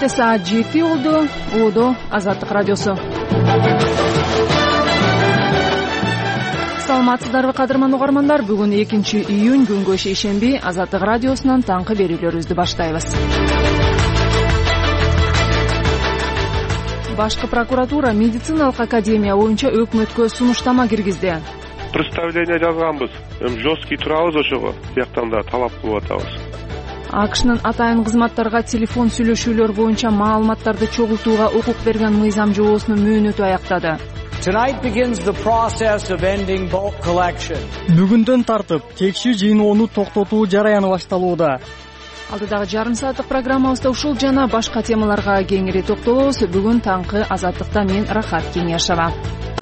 Кенtte саат 7 болду. Уудо Азаттык радиосу. Саламатсыздарбы кадырман угармандар? Бүгүн 2-июнь күнгө шейшемби Азаттык радиосунан таңкы берүүлөрүбүздү баштайбыз. Башкы прокуратура медициналык академия боюнча өкмөткө сунуштама киргизди. Представление жазганбыз. Жесткий турабыз ошого. Бияктан да талап кылып атабыз. АКШнын атайын кызматтарга телефон сүйлөшүүлөр боюнча маалыматтарды чогултууга укук берген мыйзам жобосунун мөөнөтү аяктады. Бүгүндөн тартып текшүү жыйноону токтотуу жараяны башталууда. Алдыдагы жарым сааттык программабызда ушул жана башка темаларга кеңири токтолобуз. Бүгүн таңкы Азаттыкта мен Рахат Кеңешова.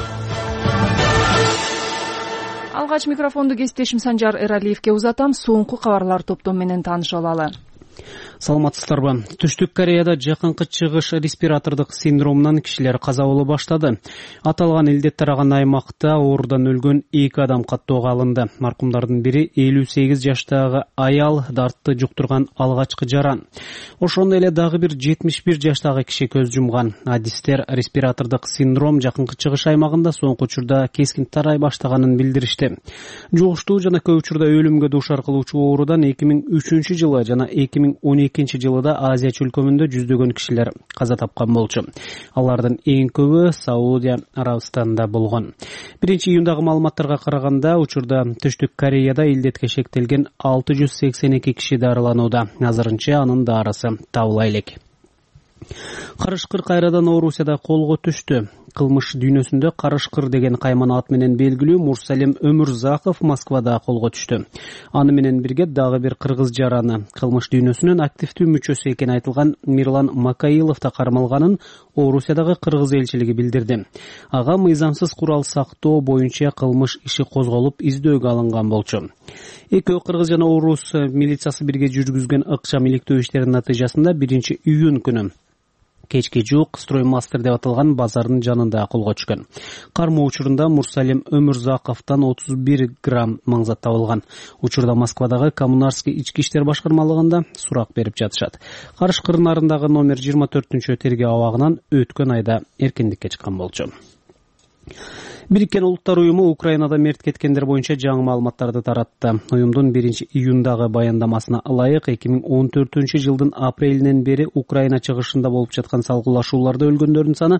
Алгач микрофонду кесиптешим Санжар Эралиевке узатам. Соңку кабарлар топтом менен таанышып алалы. Саламатсыздарбы. Түштүк Кореяда жакынкы чыгыш респиратордук синдромунан кишилер каза боло баштады. Аталган илдет тараган аймакта оорудан өлгөн 2 адам каттоого алынды. Маркумдардын бири 58 жаштагы аял, дартты жуктурган алгачкы жаран. Ошондой эле дагы бир 71 жаштагы киши көз жумган. Адистер респиратордук синдром жакынкы чыгыш аймагында соңку учурда кескин тарай баштаганын билдиришти. Жугуштуу жана көп учурда өлүмгө дуушар кылуучу оорудан 2003-жылы жана 2012-жылыда Азия чөлкөмүндө жүздөгөн кишилер каза тапкан болчу. Алардын эң көбү Саудия Арабистанында болгон. 1-июндагы маалыматтарга караганда, учурда Түштүк Кореяда илдетке шектелген 682 киши дарыланууда. Азырынча анын дарысы табыла элек. Карышкыр кайрадан Орусияда колго түштү. Кылмыш дүйнөсүндө Карышкыр деген кайман ат менен белгилүү Мурсалим Өмүрзаков Москвада колго түштү. Аны менен бирге дагы бир кыргыз жараны, кылмыш дүйнөсүнүн активдүү мүчөсү экени айтылган Мирлан Макаилов да кармалганын Орусиядагы кыргыз элчилиги билдирди. Ага мыйзамсыз курал сактоо боюнча кылмыш иши козголуп издөөгө алынган болчу. Экөө кыргыз жана орус милициясы бирге жүргүзгөн ыкчам иликтөө иштеринин натыйжасында 1-июнь күнү кечки жук строймастер деп аталган базардын жанында колго түшкөн. Кармоо учурунда Мурсалим Өмүрзаковдон 31 грамм маңзат табылган. Учурда Москвадагы Коммунарский ички иштер башкармалыгында сурак берип жатышат. Карышкыр нарындагы номер 24-тергөө абагынан өткөн айда эркиндикке чыккан болчу. Бириккен Улуттар уюму Украинада мерт кеткендер боюнча жаңы маалыматтарды таратты. Уюмдун 1-июндагы баяндамасына ылайык 2014-жылдын апрелинен бери Украина чыгышында болуп жаткан салгылашууларда өлгөндөрдүн саны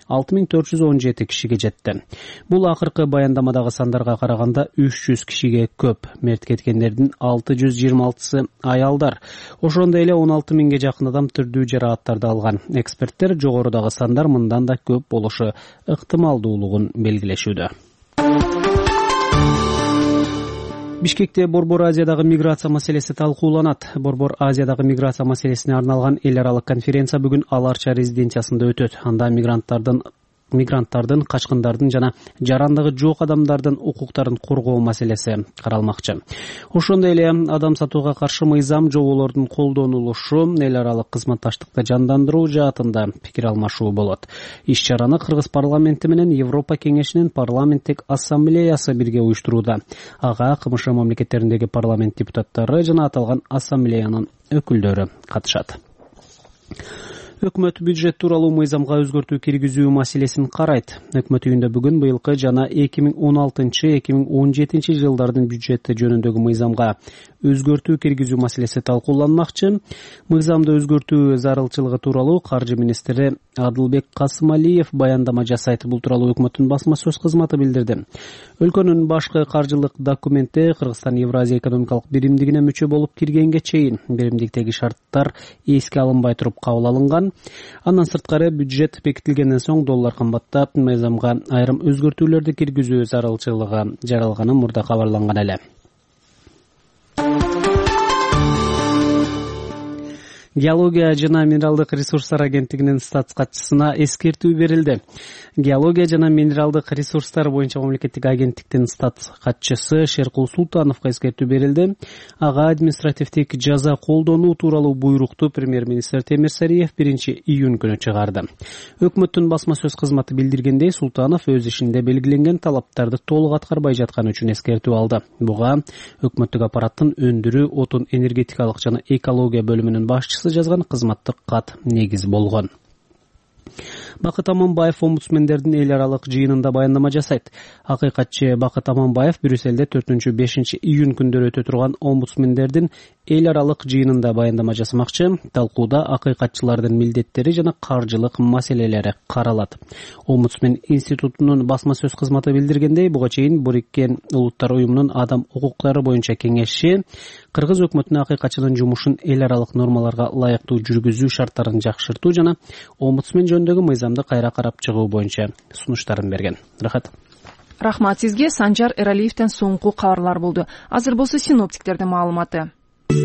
6417 кишиге жетти. Бул акыркы баяндамадагы сандарга караганда 300 кишиге көп. Мерт кеткендердин 626-сы аялдар. Ошондой эле 16 миңге жакын адам түрдүү жарааттарды алган. Эксперттер жогорудагы сандар мындан да көп болушу ыктымалдуулугун белгилешти. Бишкекте Борбор Азиядагы миграция маселеси талкууланат. Борбор Азиядагы миграция маселесине арналган эл аралык конференция бүгүн Аларча резиденциясында өтөт. Анда мигранттардын, качкындардын жана жарандыгы жок адамдардын укуктарын коргоо маселеси каралмакчы. Ошондой эле адам сатууга каршы мыйзам жоболордун колдонулушу, эл аралык кызматташтыкты жандандыруу жаатында пикир алмашуу болот. Иш-чараны Кыргыз парламенти менен Европа кеңешинин парламенттик ассамблеясы бирге уюштурууда. Ага КМШ мамлекеттериндеги парламент депутаттары жана аталган ассамблеянын өкүлдөрү катышат. Өкмөт бюджет тууралуу мыйзамга өзгөртүү киргизүү маселесин карайт. Өкмөт үйүндө бүгүн быйылкы жана 2016-2017 жылдардын бюджети жөнүндөгү мыйзамга өзгөртүү киргизүү маселеси талкууланмакчы. Мыйзамды өзгөртүү зарылчылыгы тууралуу каржы министри Адылбек Касымалиев баяндама жасайт. Бул тууралуу өкмөттүн басма сөз кызматы билдирди. Өлкөнүн башкы каржылык документи Кыргызстан Евразия экономикалык биримдигине мүчө болуп киргенге чейин биримдиктеги шарттар эске алынбай туруп кабыл алынган. Андан сырткары бюджет бекитилгенден соң доллар кымбаттап, мыйзамга айрым өзгөртүүлөрдү киргизүү зарылчылыгы жаралганы мурда кабарланган эле. Геология жана минералдык ресурстар агенттигинин статс катчысына эскертүү берилди. Геология жана минералдык ресурстар боюнча мамлекеттик агенттиктин статс катчысы Шеркул Султановго эскертүү берилди. Ага административдик жаза колдонуу тууралуу буйрукту премьер-министр Темир Сариев 1-июнь күнү чыгарды. Өкмөттүн басма сөз кызматы билдиргендей, Султанов өз ишинде белгиленген талаптарды толук аткарбай жатканы үчүн эскертүү алды. Буга өкмөттүк аппараттын өндүрүү, отун энергетикалык жана экология бөлүмүнүн башчысы катчысы жазган кызматтык кат негиз болгон. Бакыт Аманбаев омбудсмендердин эл аралык жыйынында баяндама жасайт. Акыйкатчы Бакыт Аманбаев Брюсселде 4-5 июнь күндөрү өтө турган омбудсмендердин эл аралык жыйынында баяндама жасамакчы. Талкууда акыйкатчылардын милдеттери жана каржылык маселелери каралат. Омбудсмен институтунун басма сөз кызматы билдиргендей, буга чейин Бириккен Улуттар уюмунун адам укуктары боюнча кеңеши Кыргыз өкмөтүнө акыйкатчынын жумушун эл аралык нормаларга ылайыктуу жүргүзүү шарттарын жакшыртуу жана омбудсмен жөнүндөгү мыйзамды кайра карап чыгуу боюнча сунуштарын берген. Рахмат сизге. Санжар Эралиевден соңку кабарлар болду. Азыр болсо синоптиктердин маалыматы.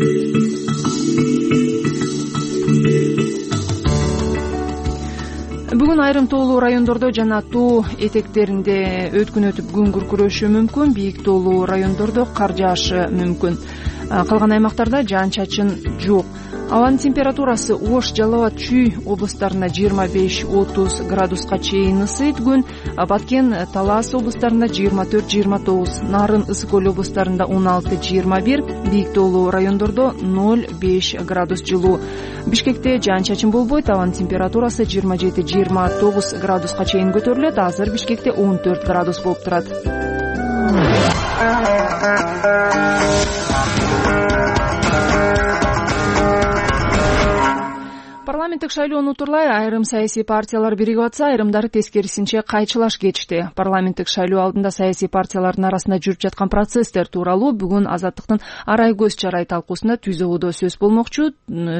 Бүгүн айрым тоолуу райондордо жана тоо этектеринде өткүн өтүп күн күркүрөшү мүмкүн, бийик тоолуу райондордо кар жаашы мүмкүн. Калган аймактарда жаан-чачын жок. Абанын температурасы Ош, Жалал Абад, Чүй областарында 25-30 градуска чейин ысыйт күн. Баткен, Талас областарында 24-29, Нарын, Ысык Көл областарында 16-21, бийик тоолуу райондордо 0-5 градус жылуу. Бишкекте жаан-чачын болбойт, абанын температурасы 27-29 градуска чейин көтөрүлөт. Азыр Бишкекте 14 градус болуп турат. Парламенттик шайлоону турлай айрым саясий партиялар биригип атса, айрымдары тескерисинче кайчылаш кечти. Парламенттик шайлоо алдында саясий партиялардын арасында жүрүп жаткан процесстер тууралуу бүгүн Азаттыктын Арай көз чарай талкуусунда түзөгүдө сөз болмокчу.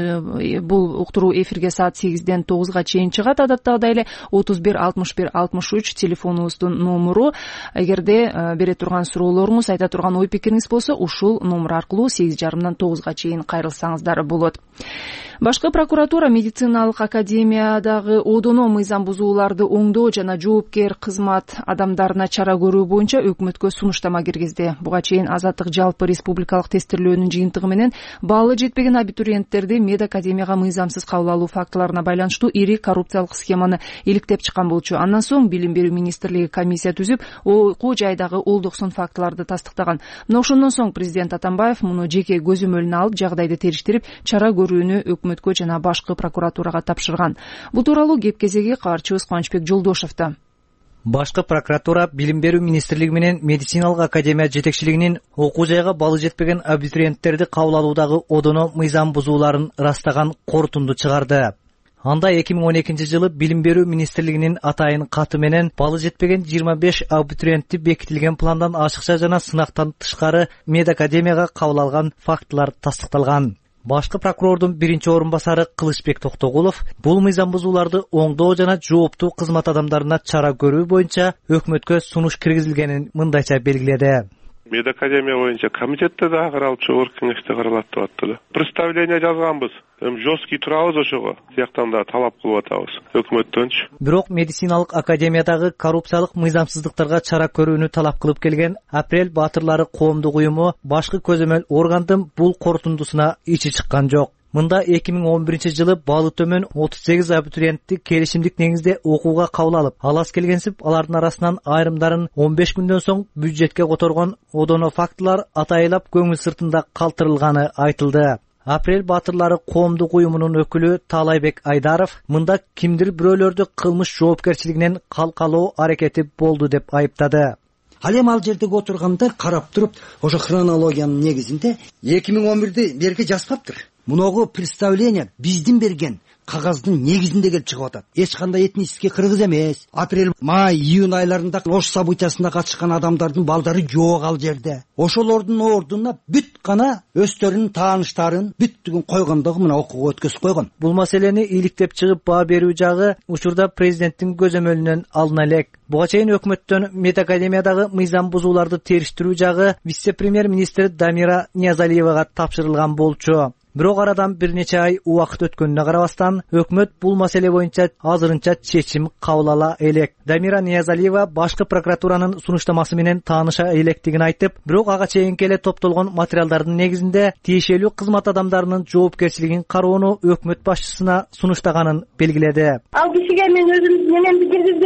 Бул уктуруу эфирге саат 8-ден 9-га чейин чыгат. Адаттагыдай эле 31 61 63 телефонубуздун номуру. Эгерде бере турган суроолоруңуз, айта турган ой пикириңиз болсо, ушул номер аркылуу 8:30-дан 9-га чейин кайрылсаңыздар болот. Башкы прокуратура медициналык академиядагы одоно мыйзам бузууларды оңдоо жана жоопкер кызмат адамдарына чара көрүү боюнча өкмөткө сунуштама киргизди. Буга чейин Азаттык жалпы республикалык тестирлөөнүн жыйынтыгы менен баалы жетпеген абитуриенттерди мед академияга мыйзамсыз кабыл алуу фактыларына байланыштуу ири коррупциялык схеманы иликтеп чыккан болчу. Андан соң Билим берүү министрлиги комиссия түзүп, окуу жайдагы олдуксон фактыларды тастыктаган. Мына ошондон соң президент Атамбаев муну жеке көзөмөлүнө алып, жагдайды териштирип, чара көрүүнү өкмөткө жана башкы прокуратурага тапшырган. Бул тууралуу кеп кезеги кабарчыбыз Кубанычбек Жолдошевда. Башкы прокуратура Билим берүү министрлиги менен медициналык академия жетекчилигинин окуу жайга балы жетпеген абитуриенттерди кабыл алуудагы одоно мыйзам бузууларын ырастаган корутунду чыгарды. Анда 2012 жылы Билим берүү министрлигинин атайын каты менен балы жетпеген 25 абитуриентти бекитилген пландан ашыкча жана сынактан тышкары мед академияга кабыл алган фактылар тастыкталган. Башкы прокурордун биринчи орун басары Кылычбек Токтогулов бул мыйзам бузууларды оңдоо жана жооптуу кызмат адамдарына чара көрүү боюнча өкмөткө сунуш киргизилгенин мындайча белгиледи. Мед академия боюнча комитетте да каралып, жогорку кеңеште каралат деп атты. Представление жазганбыз. Жесткий турабыз ошого. Сияктан да талап кылып атабыз өкмөттөнчү. Бирок медициналык академиядагы коррупциялык мыйзамсыздыктарга чара көрүүнү талап кылып келген Апрель Баатырлары коомдук уюму башкы көзөмөл органдын бул корутундусуна ичи чыккан жок. Мында 2011 жылы баалы төмөн 38 абитуриентти келишимдик негизде окууга кабыл алып, алас келгенсип, алардын арасынан айрымдарын 15 күндөн соң бюджетке которгон одоно фактылар атайылап көңүл сыртында калтырылганы айтылды. Апрель Баатырлары коомдук уюмунун өкүлү Таалайбек Айдаров мында кимдир бирөөлөрдү кылмыш жоопкерчилигинен калкалоо аракети болду деп айыптады. Ал эми ал жерде отурганда карап туруп, ошо хронологиянын негизинде 2011-де берге жазбаптыр. Муногу представление биздин берген кагаздын негизинде келип чыгып атат. Эч кандай этнический кыргыз эмес. Апрель, май, июнь айларында Ош событиясына катышкан адамдардын балдары жок ал жерде. Ошолордун ордуна бүт гана өздөрүнүн тааныштарын бүттүгүн койгондогу мына окууга өткөзүп койгон. Бул маселени иликтеп чыгып баа берүү жагы учурда президенттин көзөмөлүнөн алына элек. Буга чейин өкмөттөн мед академиядагы мыйзам бузууларды териштирүү жагы вице-премьер министр Дамира Ниязалиевага тапшырылган болчу. Бирок арадан бир нече ай убакыт өткөнүнө карабастан, өкмөт бул маселе боюнча азырынча чечим кабыл ала элек. Дамира Ниязалиева башкы прокуратуранын сунуштамасы менен тааныша электигин айтып, бирок ага чейинки эле топтолгон материалдардын негизинде тиешелүү кызмат адамдарынын жоопкерчилигин кароону өкмөт башчысына сунуштаганын белгиледи. Ал кишиге мен өзүм менен киргизди.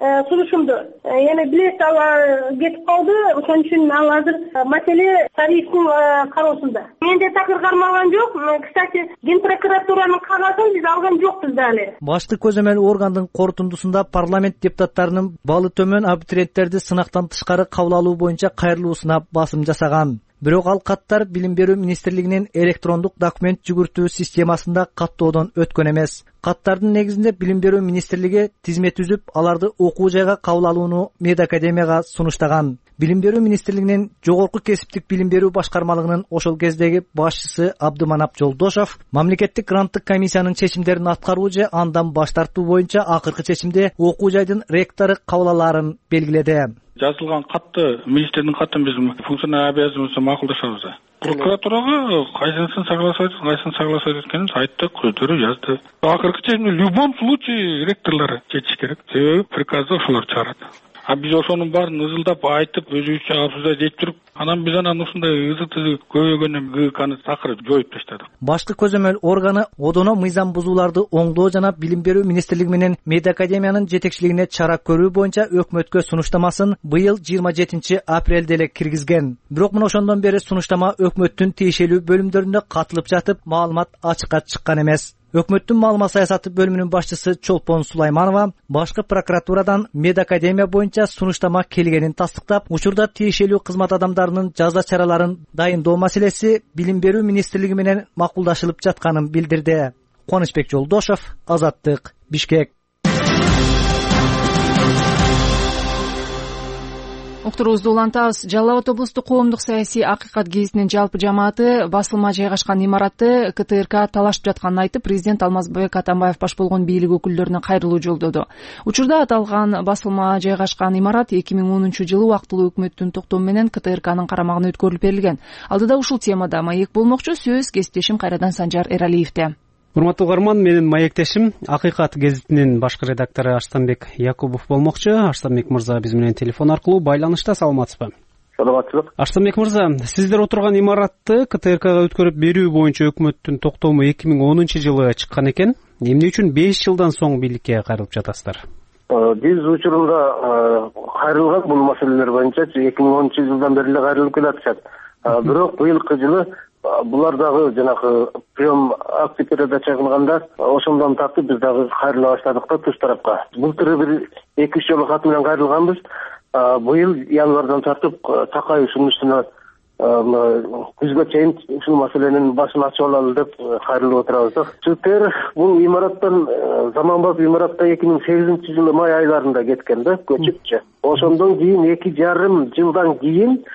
сунушумду. Эми билет алар кетип калды. Ошон үчүн ал азыр маселе тарифтин кароосунда. Менде такыр кармалган жок. Кстати, Генпрокуратуранын кагазын биз алган жокпуз дали. Башкы көзөмөл органдын корутундусунда парламент депутаттарынын балы төмөн абитуриенттерди сынактан тышкары кабыл алуу боюнча кайрылуусуна басым жасаган. Бирок ал каттар Билим берүү министрлигинин электрондук документ жүгүртүү системасында каттоодон өткөн эмес. Каттардын негизинде Билим берүү министрлиги тизмет түзүп, аларды окуу жайга кабыл алууну медакадемияга сунуштаган. Билим берүү министрлигинин жогорку кесиптик билим берүү башкармалыгынын ошол кездеги башчысы Абдыманап Жолдошов мамлекеттик гранттык комиссиянын чечимдерин аткаруу же андан баш тартуу боюнча акыркы чечимде окуу жайдын ректору кабыл алаарын белгиледи. Жазылган катты, министрдин катын биз функционалдык обязанностьун макулдашабыз. Прокуратурага кайсысын согласовать эткенин айттык, өздөрү жазды. Акыркы чечимде в любом случае ректорлор чечиш керек. Себеби приказды ошолор чыгарат. А биз ошонун баарын ызылдап айтып, өзүбүзчө абсурда жетип туруп, анан биз ушундай ызыктуу көбөйгөндөн ГКны такыр жоюп таштадык. Башкы көзөмөл органы одоно мыйзам бузууларды оңдоо жана Билим берүү министрлиги менен медакадемиянын жетекчилигине чара көрүү боюнча өкмөткө сунуштамасын быйыл 27 апрелде эле киргизген. Бирок мына ошондон бери сунуштама өкмөттүн тиешелүү бөлүмдөрүндө катылып жатып, маалымат ачыкка чыккан эмес. Өкмөттүн маалымат саясаты бөлүмүнүн башчысы Чолпон Сулайманова башкы прокуратурадан медакадемия боюнча сунуштама келгенин тастыктап, учурда тиешелүү кызмат адамдарынын жаза чараларын дайындоо маселеси Билим берүү министрлиги менен макулдашылып жатканын билдирди. Кубанычбек Жолдошов, Азаттык, Бишкек. Уктуруубузду улантабыз. Жалал Абад облустук коомдук саясий акыйкат гезитинин жалпы жамааты басылма жайгашкан имаратты КТРК талашып жатканын айтып, президент Алмазбек Атамбаев баш болгон бийлик өкүлдөрүнө кайрылуу жолдоду. Учурда аталган басылма жайгашкан имарат 2010-жылы убактылуу өкмөттүн токтому менен КТРКнын карамагына өткөрүлүп берилген. Алдыда ушул темада маек болмокчу. Сөз кесиптешим кайрадан Санжар Эралиевде. Урматтуу угарман, менин маектешим Акыйкат гезитинин башкы редактору Арстанбек Якубов болмокчу. Арстанбек мырза биз менен телефон аркылуу байланышта. Саламатсызбы? Саламатсызбы. Арстанбек мырза, сиздер отурган имаратты КТРКга өткөрүп берүү боюнча өкмөттүн токтому 2010-жылы чыккан экен. Эмне үчүн 5 жылдан соң бийликке кайрылып жатасыздар? Биз учурунда кайрылган бул маселелер боюнча 2010-жылдан бери эле кайрылып келатышат. Бирок быйылкы жылы булар дагы жанагы прием акция передача кылганда ошондон тартып биз дагы кайрыла баштадык да туш тарапка. Былтыр бир 2-3 жолу кат менен кайрылганбыз. Быйыл январдан тартып такай ушунун үстүнө күзгө чейин ушул маселенин башын ачып алалы деп кайрылып отурабыз. Чүтер бул имараттан заманбап имаратта 2008-жылы май айларында кеткен да, көчүпчү. Ошондон кийин 2,5 жылдан кийин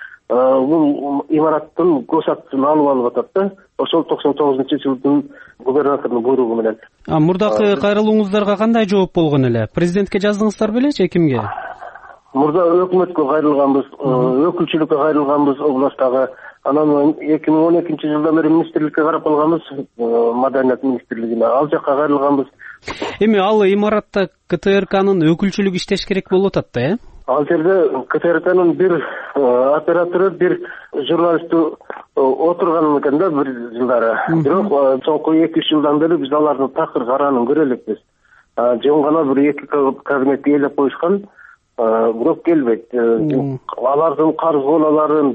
бул имараттын госактысын алып атат да. Ошол 99-жылдын губернаторунун буйругу менен. Мурдакы кайрылууңуздарга кандай жооп болгон эле? Президентке жаздыңыздар беле же кимге? Мурда өкмөткө кайрылганбыз, өкүлчүлүккө кайрылганбыз областагы. Анан 2012-жылдан бери министрликке карап калганбыз, Маданият министрлигине. Ал жакка кайрылганбыз. Эми ал имаратта КТРКнын өкүлчүлүгү иштеш керек болуп атат да, Ал жерде КТРКнын бир оператору, бир журналисти отурган экен да бир жылдары. Бирок соңку 2-3 жылдан бери биз алардын такыр каранын көрө элекпиз. Жөн гана бир 2 кабинетти ээлеп коюшкан, бирок келбейт. Алардын карыз коолаларын,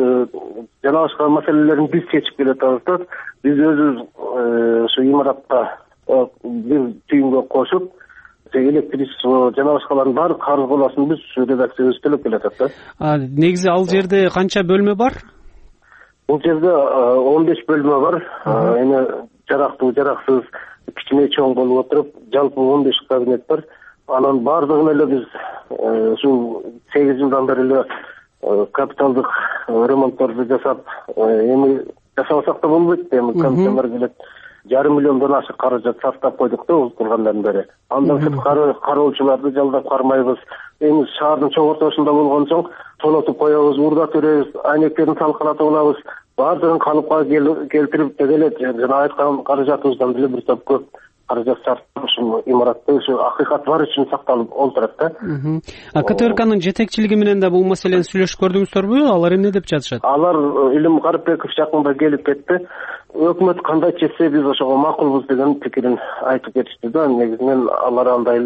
жана башка маселелерин биз чечип келатабыз да. Биз өзүбүз ушу имаратта бир түйүнгө кошуп электричество жана башкалардын баардык карыз кооласын биз редакциябыз төлөп келатат да. Негизи ал жерде канча бөлмө бар? Бул жерде 15 бөлмө бар. Эми жарактуу, жараксыз, кичине чоң болуп отуруп, жалпы 15 кабинет бар. Анан баардыгын эле биз ушул 8 жылдан бери эле капиталдык ремонтторду жасап, эми жасабасак да болбойт. Эми комиссиялар келет. 1,5 миллиондон ашык каражат сактап койдук да отургандан бери. Андан сырткары кароочуларды жалдап кармайбыз. Эми шаардын чоң ортосунда болгон соң тонотуп коебуз, урдат беребиз, айнектерин талкалатып алабыз. Баардыгын калыпка келтирип делет. Жана айткан каражатыбыздан деле бир топ көп каражат сарптап ушул имаратты ушу акыйкат бар үчүн сакталып олтурат да. КТРКнын жетекчилиги менен да бул маселени сүйлөшүп көрдүңүздөрбү? Алар эмне деп жатышат? Алар Илим Карипбеков жакында келип кетти. Өкмөт кандай чечсе биз ошого макулбуз деген пикирин айтып кетишти да. Негизинен алар андай эле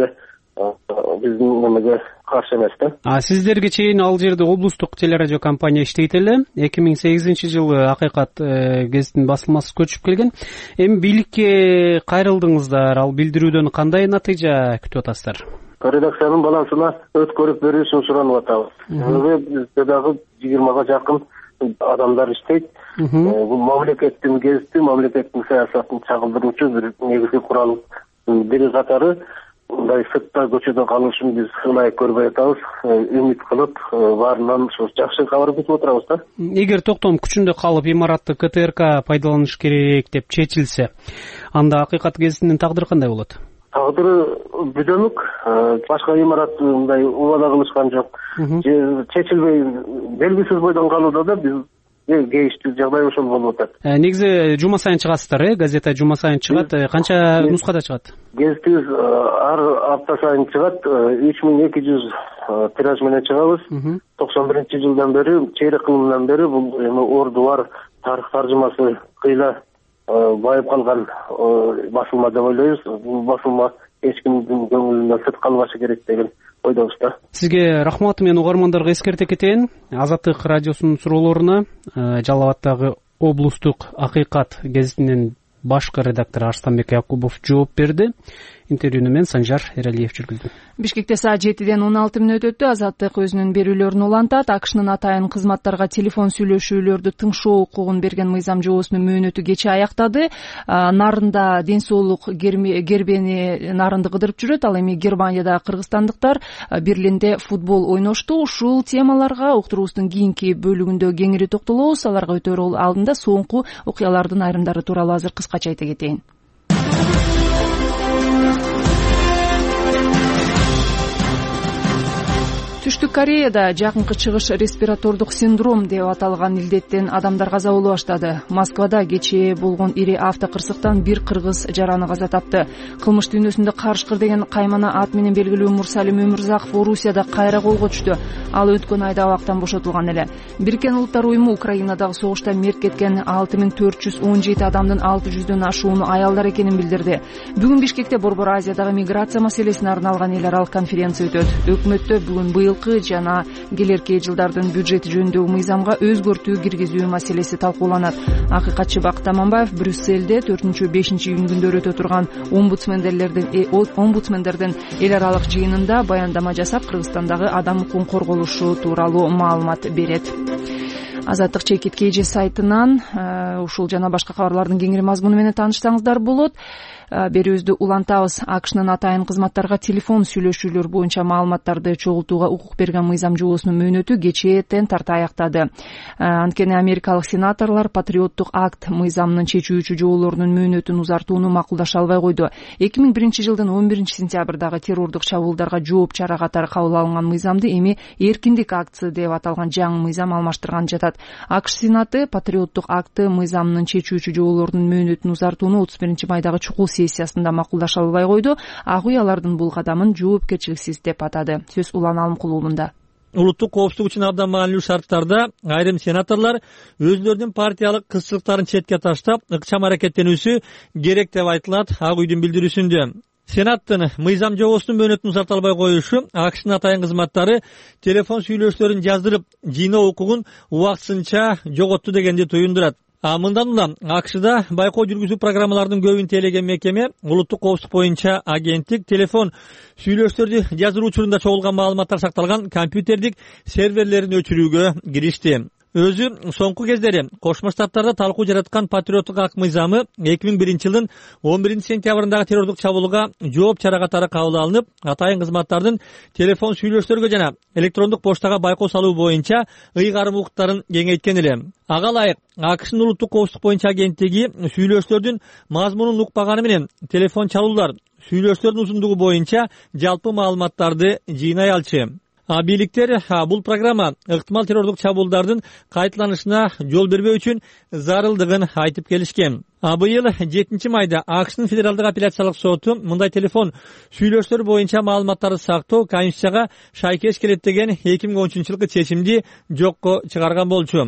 биздин немеге каршы эмес да. Сиздерге чейин ал жерде облустук телерадио компания иштейт эле. 2008-жылы Акыйкат гезитинин басылмасы көчүп келген. Эми бийликке кайрылдыңыздар. Ал билдирүүдөн кандай натыйжа күтүп атасыздар? Редакциянын балансына өткөрүп берүү үчүн суранып атабыз. Бизде дагы 20га жакын адамдар иштейт. Бул мамлекеттин гезити, мамлекеттин саясатын чагылдыруучу бир негизги куралдын бири катары. Мындай сыртта көчөдө калышын биз ылайык көрбөй атабыз. Үмүт кылып, баарынан жакшы кабар күтүп отурабыз да. Эгер токтом күчүндө калып имаратты КТРК пайдаланыш керек деп чечилсе, анда Акыйкат гезитинин тагдыры кандай болот? Тагдыры бүдөнүк, башка имарат мындай убада кылышкан жок. Чечилбей белгисиз бойдон калууда да биз кейиштүү жагдай ошол болуп атат. Негизи жума сайын чыгасыздар, газета жума сайын чыгат. Канча нускада чыгат? Гезитибиз ар апта сайын чыгат. 3200 тираж менен чыгабыз. 91-жылдан бери, чейрек кылымдан бери бул эми орду бар тарых таржымасы кыйла байып калган басылма деп ойлойбуз. Бул басылма эч кимдин көңүлүнөн сырт калбашы керек деген ойдобуз да. Сизге рахмат. Мен угармандарга эскерте кетейин. Азаттык радиосунун суроолоруна Жалал абаддагы облустук Акыйкат гезитинин башкы редактору Арстанбек Якубов жооп берди. Интервьюну мен Санжар Эралиев жүргүздүм. Бишкекте саат 7-ден 16 мүнөт өттү. Азаттык өзүнүн берүүлөрүн улантат. АКШнын атайын кызматтарга телефон сүйлөшүүлөрдү тыңшоо укугун берген мыйзам жобосунун мөөнөтү кечээ аяктады. Нарында ден соолук гербени нарынды кыдырып жүрөт. Ал эми Германияда кыргызстандыктар Берлинде футбол ойношту. Ушул темаларга уктуруубуздун кийинки бөлүгүндө кеңири токтолобуз. Аларга өтөр алдында соңку окуялардын айрымдары тууралуу азыр кыскача айта кетейин. Түштүк Кореяда жакынкы чыгыш респиратордук синдром деп аталган илдеттен адамдар каза боло баштады. Москвада кечээ болгон ири автокырсыктан бир кыргыз жараны каза тапты. Кылмыш дүйнөсүндө Карышкыр деген каймана ат менен белгилүү Мурсалим Өмүрзаков Орусияда кайра колго түштү. Ал өткөн айда абактан бошотулган эле. Бириккен Улуттар уюму Украинадагы согушта мерт кеткен 6417 адамдын 600дөн ашууну аялдар экенин билдирди. Бүгүн Бишкекте Борбор Азиядагы миграция маселесине арналган эл аралык конференция өтөт. Өкмөттө бүгүн быйылкы жана келерки жылдардын бюджети жөнүндөгү мыйзамга өзгөртүү киргизүү маселеси талкууланат. Акыйкатчы Бакыт Аманбаев Брюсселде 4-5 июнь күндөрү өтө турган омбудсмендердин эл аралык жыйынында баяндама жасап, Кыргызстандагы адам укугун корголушу тууралуу маалымат берет. Азаттык чекит KG сайтынан ушул жана башка кабарлардын кеңири мазмуну менен тааныштарыңыздар болот. Берүүбүздү улантабыз. АКШнын атайын кызматтарга телефон сүйлөшүүлөр боюнча маалыматтарды чогултууга укук берген мыйзам жобосунун мөөнөтү кечээден тарта аяктады. Анткени америкалык сенаторлор патриоттук акт мыйзамынын чечүүчү жоболорунун мөөнөтүн узартууну макулдаша албай койду. 2001-жылдын 11-сентябрдагы террордук чабуулдарга жооп чара катары кабыл алынган мыйзамды эми эркиндик акты деп аталган жаңы мыйзам алмаштырган жатат. АКШ Сенаты патриоттук акты мыйзамынын чечүүчү жоболорунун мөөнөтүн узартууну 31-майдагы чукул сессиясында макулдаша албай койду. Ак үй алардын бул кадамын жоопкерчиликсиз деп атады. Сөз Улан Алымкулуунда. Улуттук коопсуздук үчүн абдан маанилүү шарттарда айрым сенаторлор өзлөрүнүн партиялык кызчылыктарын четке таштап, ыкчам аракеттенүүсү керек деп айтылат Ак үйдүн билдирүүсүндө. Сенаттын мыйзам жобосунун мөөнөтүн узарта албай коюшу АКШнын атайын кызматтары телефон сүйлөшүүлөрүн жаздырып, жыйноо укугун убактысынча жоготту дегенди туюндурат. Мындан улам АКШда байкоо жүргүзүү программаларынын көбүн тейлеген мекеме улуттук коопсуздук боюнча агенттик телефон сүйлөшүүлөрдү жаздыруу учурунда чогулган маалыматтар сакталган компьютердик серверлерин өчүрүүгө киришти. Өзү соңку кездери Кошмо Штаттарда талкуу жараткан патриоттук акт мыйзамы 2001-жылдын 11-сентябрындагы террордук чабуулга жооп чара катары кабыл алынып, атайын кызматтардын телефон сүйлөшүүлөргө жана электрондук поштага байкоо салуу боюнча ыйгарым укуктарын кеңейткен эле. Ага ылайык АКШнын улуттук коопсуздук боюнча агенттиги сүйлөшүүлөрдүн мазмунун укпаганы менен телефон чалуулар, сүйлөшүүлөрдүн узундугу боюнча жалпы маалыматтарды жыйнай алчу. Бийликтер бул программа ыктымал террордук чабуулдардын кайталанышына жол бербөө үчүн зарылдыгын айтып келишкен. Быйыл 7-майда АКШнын федералдык апелляциялык соту мындай телефон сүйлөшүүлөр боюнча маалыматтарды сактоо Конституцияга шайкеш келет деген 2013-жылкы чечимди жокко чыгарган болчу.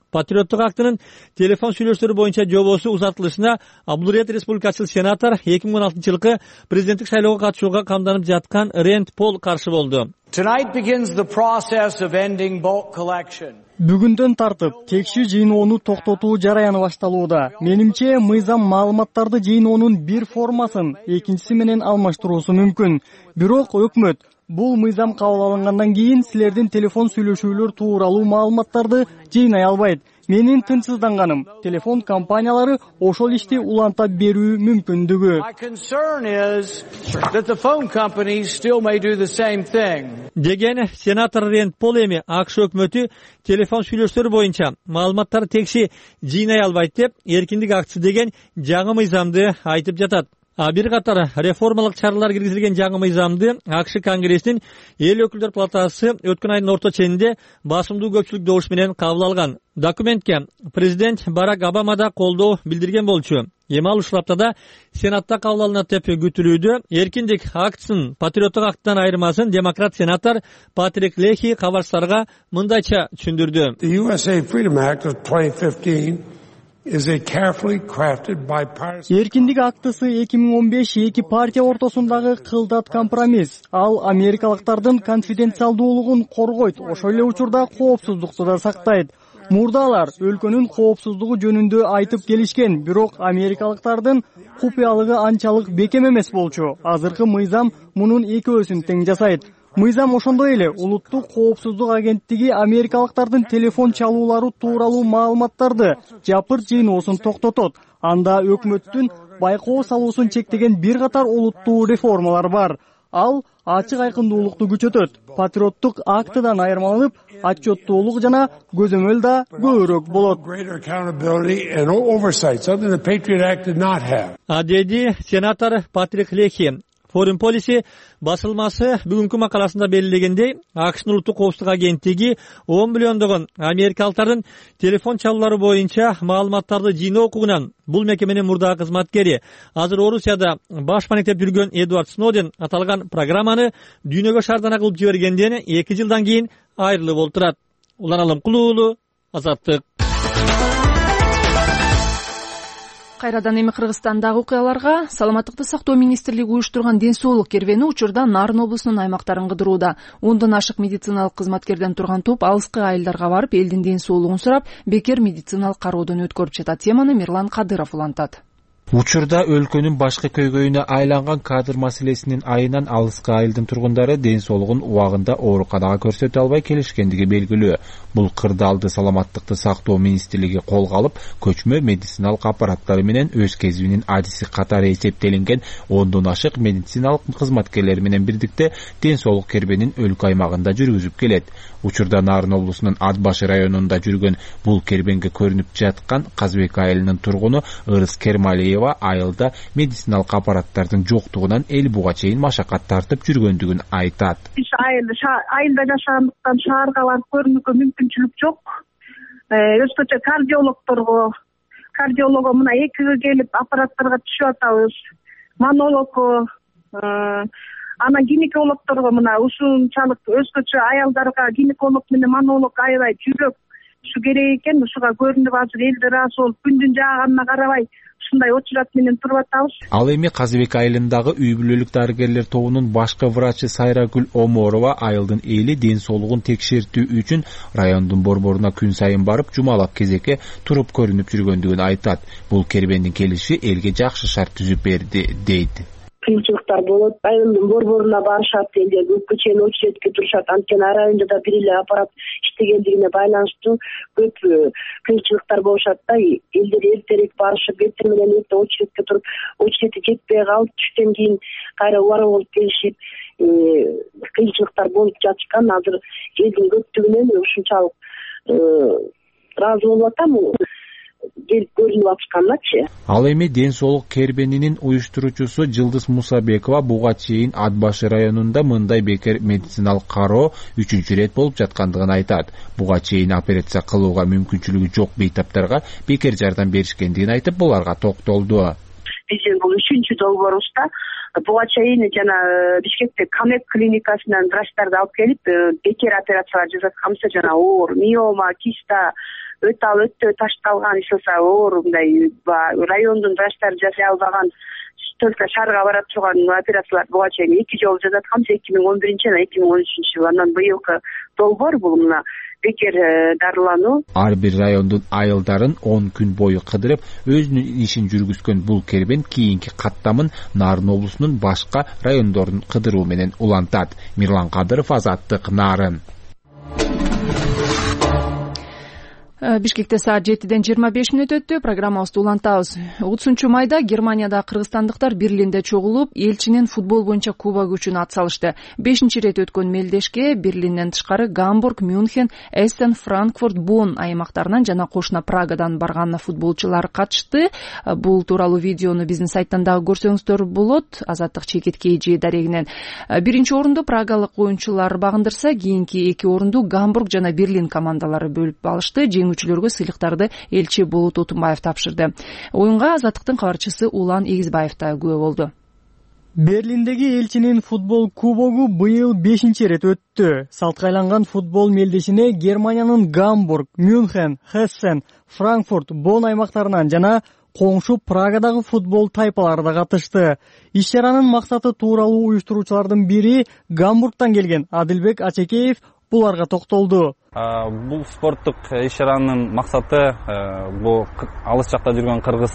Патриоттук актынын телефон сүйлөшүүлөрү боюнча жобосу узатылышына Абдулриет республикачыл сенатор 2016-жылкы президенттик шайлоого катышууга камданып жаткан Рэнд Пол каршы болду. Бүгүндөн тартып текшүү жыйноону токтотуу жараяны башталууда. Менимче, мыйзам маалыматтарды жыйноонун бир формасын экинчиси менен алмаштыруусу мүмкүн. Бирок өкмөт бул мыйзам кабыл алынгандан кийин силердин телефон сүйлөшүүлөр тууралуу маалыматтарды жыйнай албайт. Менин тынчсызданганым телефон компаниялары ошол ишти улантап берүү мүмкүндүгү. Деген сенатор Рэнд Пол эми АКШ өкмөтү телефон сүйлөшүүлөр боюнча маалыматтарды текши жыйнай албайт деп эркиндик актысы деген жаңы мыйзамды айтып жатат. Бир катар реформалык чаралар киргизилген жаңы мыйзамды АКШ Конгрессинин эл өкүлдөр палатасы өткөн айдын орто ченинде басымдуу көпчүлүк добуш менен кабыл алган. Документке президент Барак Обама да колдоо билдирген болчу. Эми ал ушул аптада Сенатта кабыл алынат деп күтүлүүдө. Эркиндик актысын патриоттук акттан айырмасын демократ сенатор Патрик Лехи кабарчыларга мындайча түшүндүрдү. Эркиндик актысы 2015 эки партия ортосундагы кылдат компромисс. Ал америкалыктардын конфиденциалдуулугун коргойт, ошол эле учурда коопсуздукту да сактайт. Мурдалар өлкөнүн коопсуздугу жөнүндө айтып келишкен, бирок америкалыктардын купуялыгы анчалык бекем эмес болчу. Азыркы мыйзам мунун экөөсүн тең жасайт. Мыйзам ошондой эле улуттук коопсуздук агенттиги америкалыктардын телефон чалуулары тууралуу маалыматтарды жапырт жыйноосун токтотот. Анда өкмөттүн байкоо салуусун чектеген бир катар улуттуу реформалар бар. Ал ачык айкындуулукту күчөтөт. Патриоттук актыдан айырмаланып, отчеттуулук жана көзөмөл да көбүрөөк болот. Деди сенатор Патрик Лехи. Foreign Policy басылмасы бүгүнкү макаласында белгилегендей, АКШнын улуттук коопсуздук агенттиги 10 миллиондогон америкалыктардын телефон чалуулары боюнча маалыматтарды жыйноо укугунан бул мекеменин мурдагы кызматкери, азыр Орусияда баш маектеп жүргөн Эдвард Сноуден аталган программаны дүйнөгө шаардана кылып жибергенден 2 жылдан кийин айрылып олтурат. Улан Кулуулу, Азаттык. Кайрадан эми Кыргызстандагы окуяларга. Саламаттыкты сактоо министрлиги уюштурган ден соолук кербени учурда Нарын облусунун аймактарын кыдырууда. 10дон ашык медициналык кызматкерден турган топ алыскы айылдарга барып, элдин ден соолугун сурап, бекер медициналык кароодон өткөрүп жатат. Теманы Мирлан Кадыров улантат. Учурда өлкөнүн башкы көйгөйүнө айланган кадр маселесинин айынан алыскы айылдын тургундары ден соолугун убагында ооруканага көрсөтө албай келишкендиги белгилүү. Бул кырдаалды саламаттыкты сактоо министрлиги колго алып, көчмө медициналык аппараттары менен өз кезибинин адиси катары эсептелинген 10дон ашык медициналык кызматкерлери менен бирдикте ден соолук кербенин өлкө аймагында жүргүзүп келет. Учурда Нарын облусунун Ат башы районунда жүргөн бул кербенге көрүнүп жаткан Казбек айылынын тургуну Ырыс Кермалиева айылда медициналык аппараттардын жоктугунан эл буга чейин машакат тартып жүргөндүгүн айтат. Айылда жашагандыктан шаарга барып көрүнүүгө мүмкүнчүлүк жок. Өзгөчө кардиологго мына экиге келип аппараттарга түшүп атабыз. Монологко, анан гинекологторго мына ушунчалык өзгөчө аялдарга гинеколог менен монолог аябай жүрөк ушу керек экен. Ушуга көрүнүп азыр эл ыраазы болуп күндүн жааганына карабай ушундай очурат менен туруп атабыз. Ал эми Казбек айылындагы үй бүлөлүк дарыгерлер тобунун башкы врачы Сайрагүл Оморова айылдын эли ден соолугун текшертүү үчүн райондун борборуна күн сайын барып, жумалап кезекке туруп көрүнүп жүргөндүгүн айтат. Бул кербендин келиши элге жакшы шарт түзүп берди дейт. Кыйынчылыктар болот. Айылдын борборуна барышат, элдер көпкө чейин очередке турушат. Анткени ар айылда да бир эле аппарат иштегендигине байланыштуу көп кыйынчылыктар болушат да. Элдер эртерээк барышып, эртең менен эрте очередке туруп, очереди жетпей калып, түштөн кийин кайра убара болуп келишип, кыйынчылыктар болуп жатышкан. Азыр элдин көптүгүнөн ушунчалык ыраазы болуп атам. Келип көрүнүп атышканначы. Ал эми ден соолук кербенинин уюштуруучусу Жылдыз Мусабекова буга чейин Ат башы районунда мындай бекер медициналык кароо 3-чү рет болуп жаткандыгын айтат. Буга чейин операция кылууга мүмкүнчүлүгү жок бейтаптарга бекер жардам беришкендигин айтып, буларга токтолду. Биздин бул 3-чү долбоорубузда буга чейин жана Бишкекте Камек клиникасынан врачтарды алып келип, бекер операциялар жасатканбыз, жана оор миома, киста, өтө ташталган иш болсо оор мындай райондун врачтары жасай албаган только шаарга бара турган операциялар буга чейин 2 жолу жасатканбыз 2011 жана 2013 жылы. Андан быйылкы долбоор бул мына бекер дарылануу. Ар бир райондун айылдарын 10 күн бою кыдырып өзүнүн ишин жүргүзгөн бул кербен кийинки каттамын Нарын облусунун башка райондорун кыдыруу менен улантат. Мирлан Кадыров, Азаттык, Нарын. Бишкекте саат 7-ден 25 мүнөт өттү. Программабызды улантабыз. 30 майда Германияда кыргызстандыктар Берлинде чогулуп, элчинин футбол боюнча кубок үчүн ат салышты. 5-рет өткөн мелдешке Берлинден тышкары Гамбург, Мюнхен, Эссен, Франкфурт, Бонн аймактарынан жана кошуна Прагадан барган футболчулар катышты. Бул тууралуу видеону биздин сайттан дагы көрсөңүздөр болот. Азаттык чекит KG дарегинен. Биринчи орунду прагалык оюнчулар багындырса, кийинки 2 орунду Гамбург жана Берлин командалары бөлүп алышты. Жеңүүчүлөргө сыйлыктарды элчи Болот Отунбаев тапшырды. Оюнга Азаттыктын кабарчысы Улан Эгизбаев да күбө болду. Берлиндеги элчинин футбол кубогу быйыл 5-рет өттү. Салткайланган футбол мелдешине Германиянын Гамбург, Мюнхен, Хессен, Франкфурт, Бонн аймактарынан жана коңшу Прагадагы футбол тайпалары да катышты. Иш-чаранын максаты тууралуу уюштуруучулардын бири Гамбургтан келген Адилбек Ачекеев буларга токтолду. Бул спорттук иш-чаранын максаты бул алыс жакта жүргөн кыргыз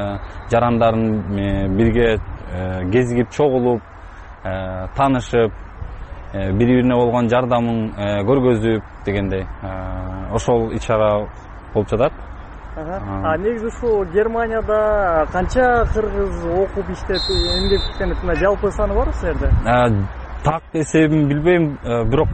жарандарын бирге кезигип чогулуп, таанышып, бири-бирине болгон жардамын көргөзүп дегендей ошол иш-чара болуп жатат. Негизи ушул Германияда канча кыргыз окуп иштеп эмгек иштенет, жалпы саны барбы силерде? Так эсебин билбейм, бирок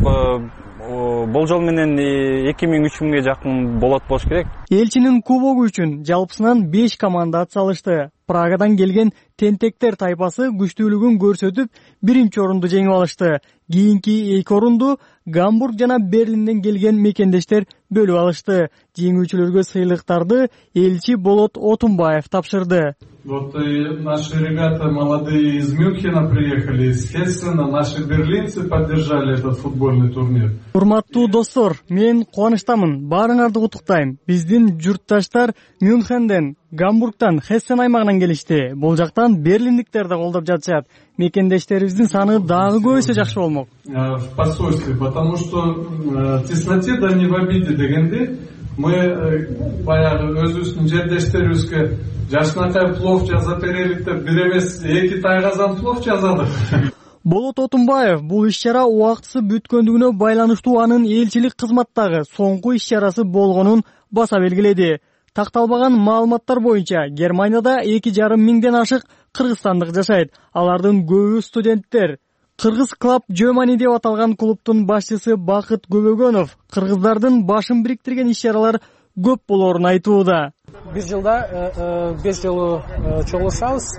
болжол менен 2000-3000ге жакын болот болуш керек. Элчинин кубогу үчүн жалпысынан 5 команда ат салышты. Прагадан келген тентектер тайпасы күчтүүлүгүн көрсөтүп, биринчи орунду жеңип алышты. Кийинки 2 орунду Гамбург жана Берлинден келген мекендештер бөлүп алышты. Жеңүүчүлөргө сыйлыктарды элчи Болот Отунбаев тапшырды. Вот наши ребята молодые из Мюнхена приехали, из Хессена, наши берлинцы поддержали этот футбольный турнир. Урматтуу достор, мен кубанычтамын, баарыңарды куттуктайм. Биздин журтташтар Мюнхенден, Гамбургтан, Хессен аймагынан келишти. Бул жактан берлиндиктер да колдоп жатышат. Мекендештерибиздин саны дагы көбөйсө жакшы болмок. В посольстве, потому что тесноте да не в обиде дегенде, мы баягы өзүбүздүн жердештерибизге жашынакай плов жаза берелик деп бир эмес 2 тайгазан плов жаздык. Болот Отунбаев бул иш-чара убактысы бүткөндүгүнө байланыштуу анын элчилик кызматтагы соңку иш-чарасы болгонун баса белгиледи. Такталбаган маалыматтар боюнча Германияда 2,5 миңден ашык кыргызстандык жашайт. Алардын көбү студенттер. Кыргыз клуб Жөмани деп аталган клубтун башчысы Бакыт Көбөгөнов кыргыздардын башын бириктирген иш-чаралар көп болорун айтууда. Биз жылда 5 жолу чогулушабыз.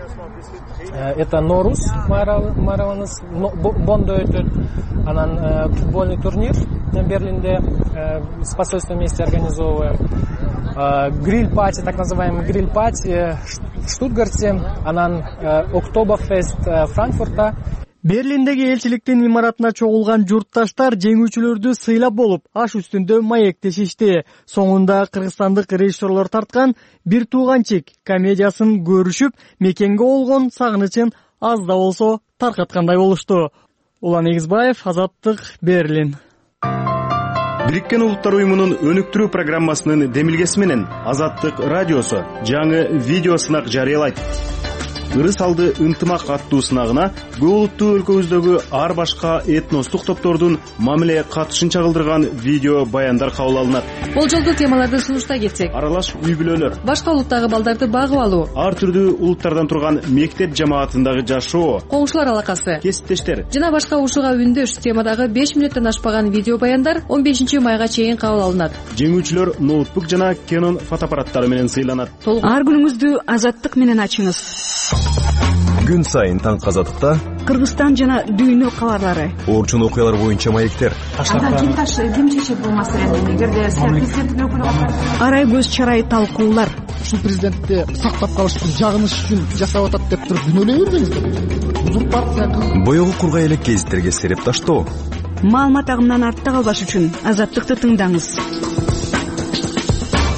Это Норус майрамыбыз Боннда өтөт. Анан футбольный турнир Берлинде с посольством вместе организовываем. Гриль-пати, так называемый гриль-пати в Штутгарте, анан Октоберфест Франкфурта. Берлиндеги элчиликтин имаратына чогулган журтташтар жеңүүчүлөрдү сыйлап болуп, аш үстүндө маектешишти. Соңунда кыргызстандык режиссерлор тарткан «Бир тууганчик» комедиясын көрүшүп, мекенге болгон сагынычын аз да болсо таркаткандай болушту. Улан Эгизбаев, Азаттык, Берлин. Бириккен Улуттар уюмунун өнүктүрүү программасынын демилгеси менен Азаттык радиосу жаңы видео сынак жарыялайт. Ырыс алды ынтымак аттуу сынагына көп улуттуу өлкөбүздөгү ар башка этностук топтордун мамиле катышын чагылдырган видео баяндар кабыл алынат. Болжолдуу темаларды сунуштай кетсек, аралаш үй-бүлөлөр, башка улуттагы балдарды багып алуу, ар түрдүү улуттардан турган мектеп жамаатындагы жашоо, коңшулар алакасы, кесиптештер жана башка ушуга үндөш темадагы 5 мүнөттөн ашпаган видео баяндар 15 майга чейин кабыл алынат. Жеңүүчүлөр ноутбук жана Canon фотоаппараттары менен сыйланат. Ар күнүңүздү Азаттык менен ачыңыз. Күн сайын таң Азаттыкта Кыргызстан жана дүйнө кабарлары, орчун окуялар боюнча маектер. Ким чечет бул маселени? Эгерде президенттин өкүлү арай көз чарай талкуулар. Ушул президентти сактап калыш үчүн, жагыныш үчүн жашап атат деп туруп күнөөлөй бербеңиздер. Узурпация. Боёгу кургай элек гезиттерге сереп таштоо. Маалымат агымынан артта калбаш үчүн Азаттыкты тыңдаңыз.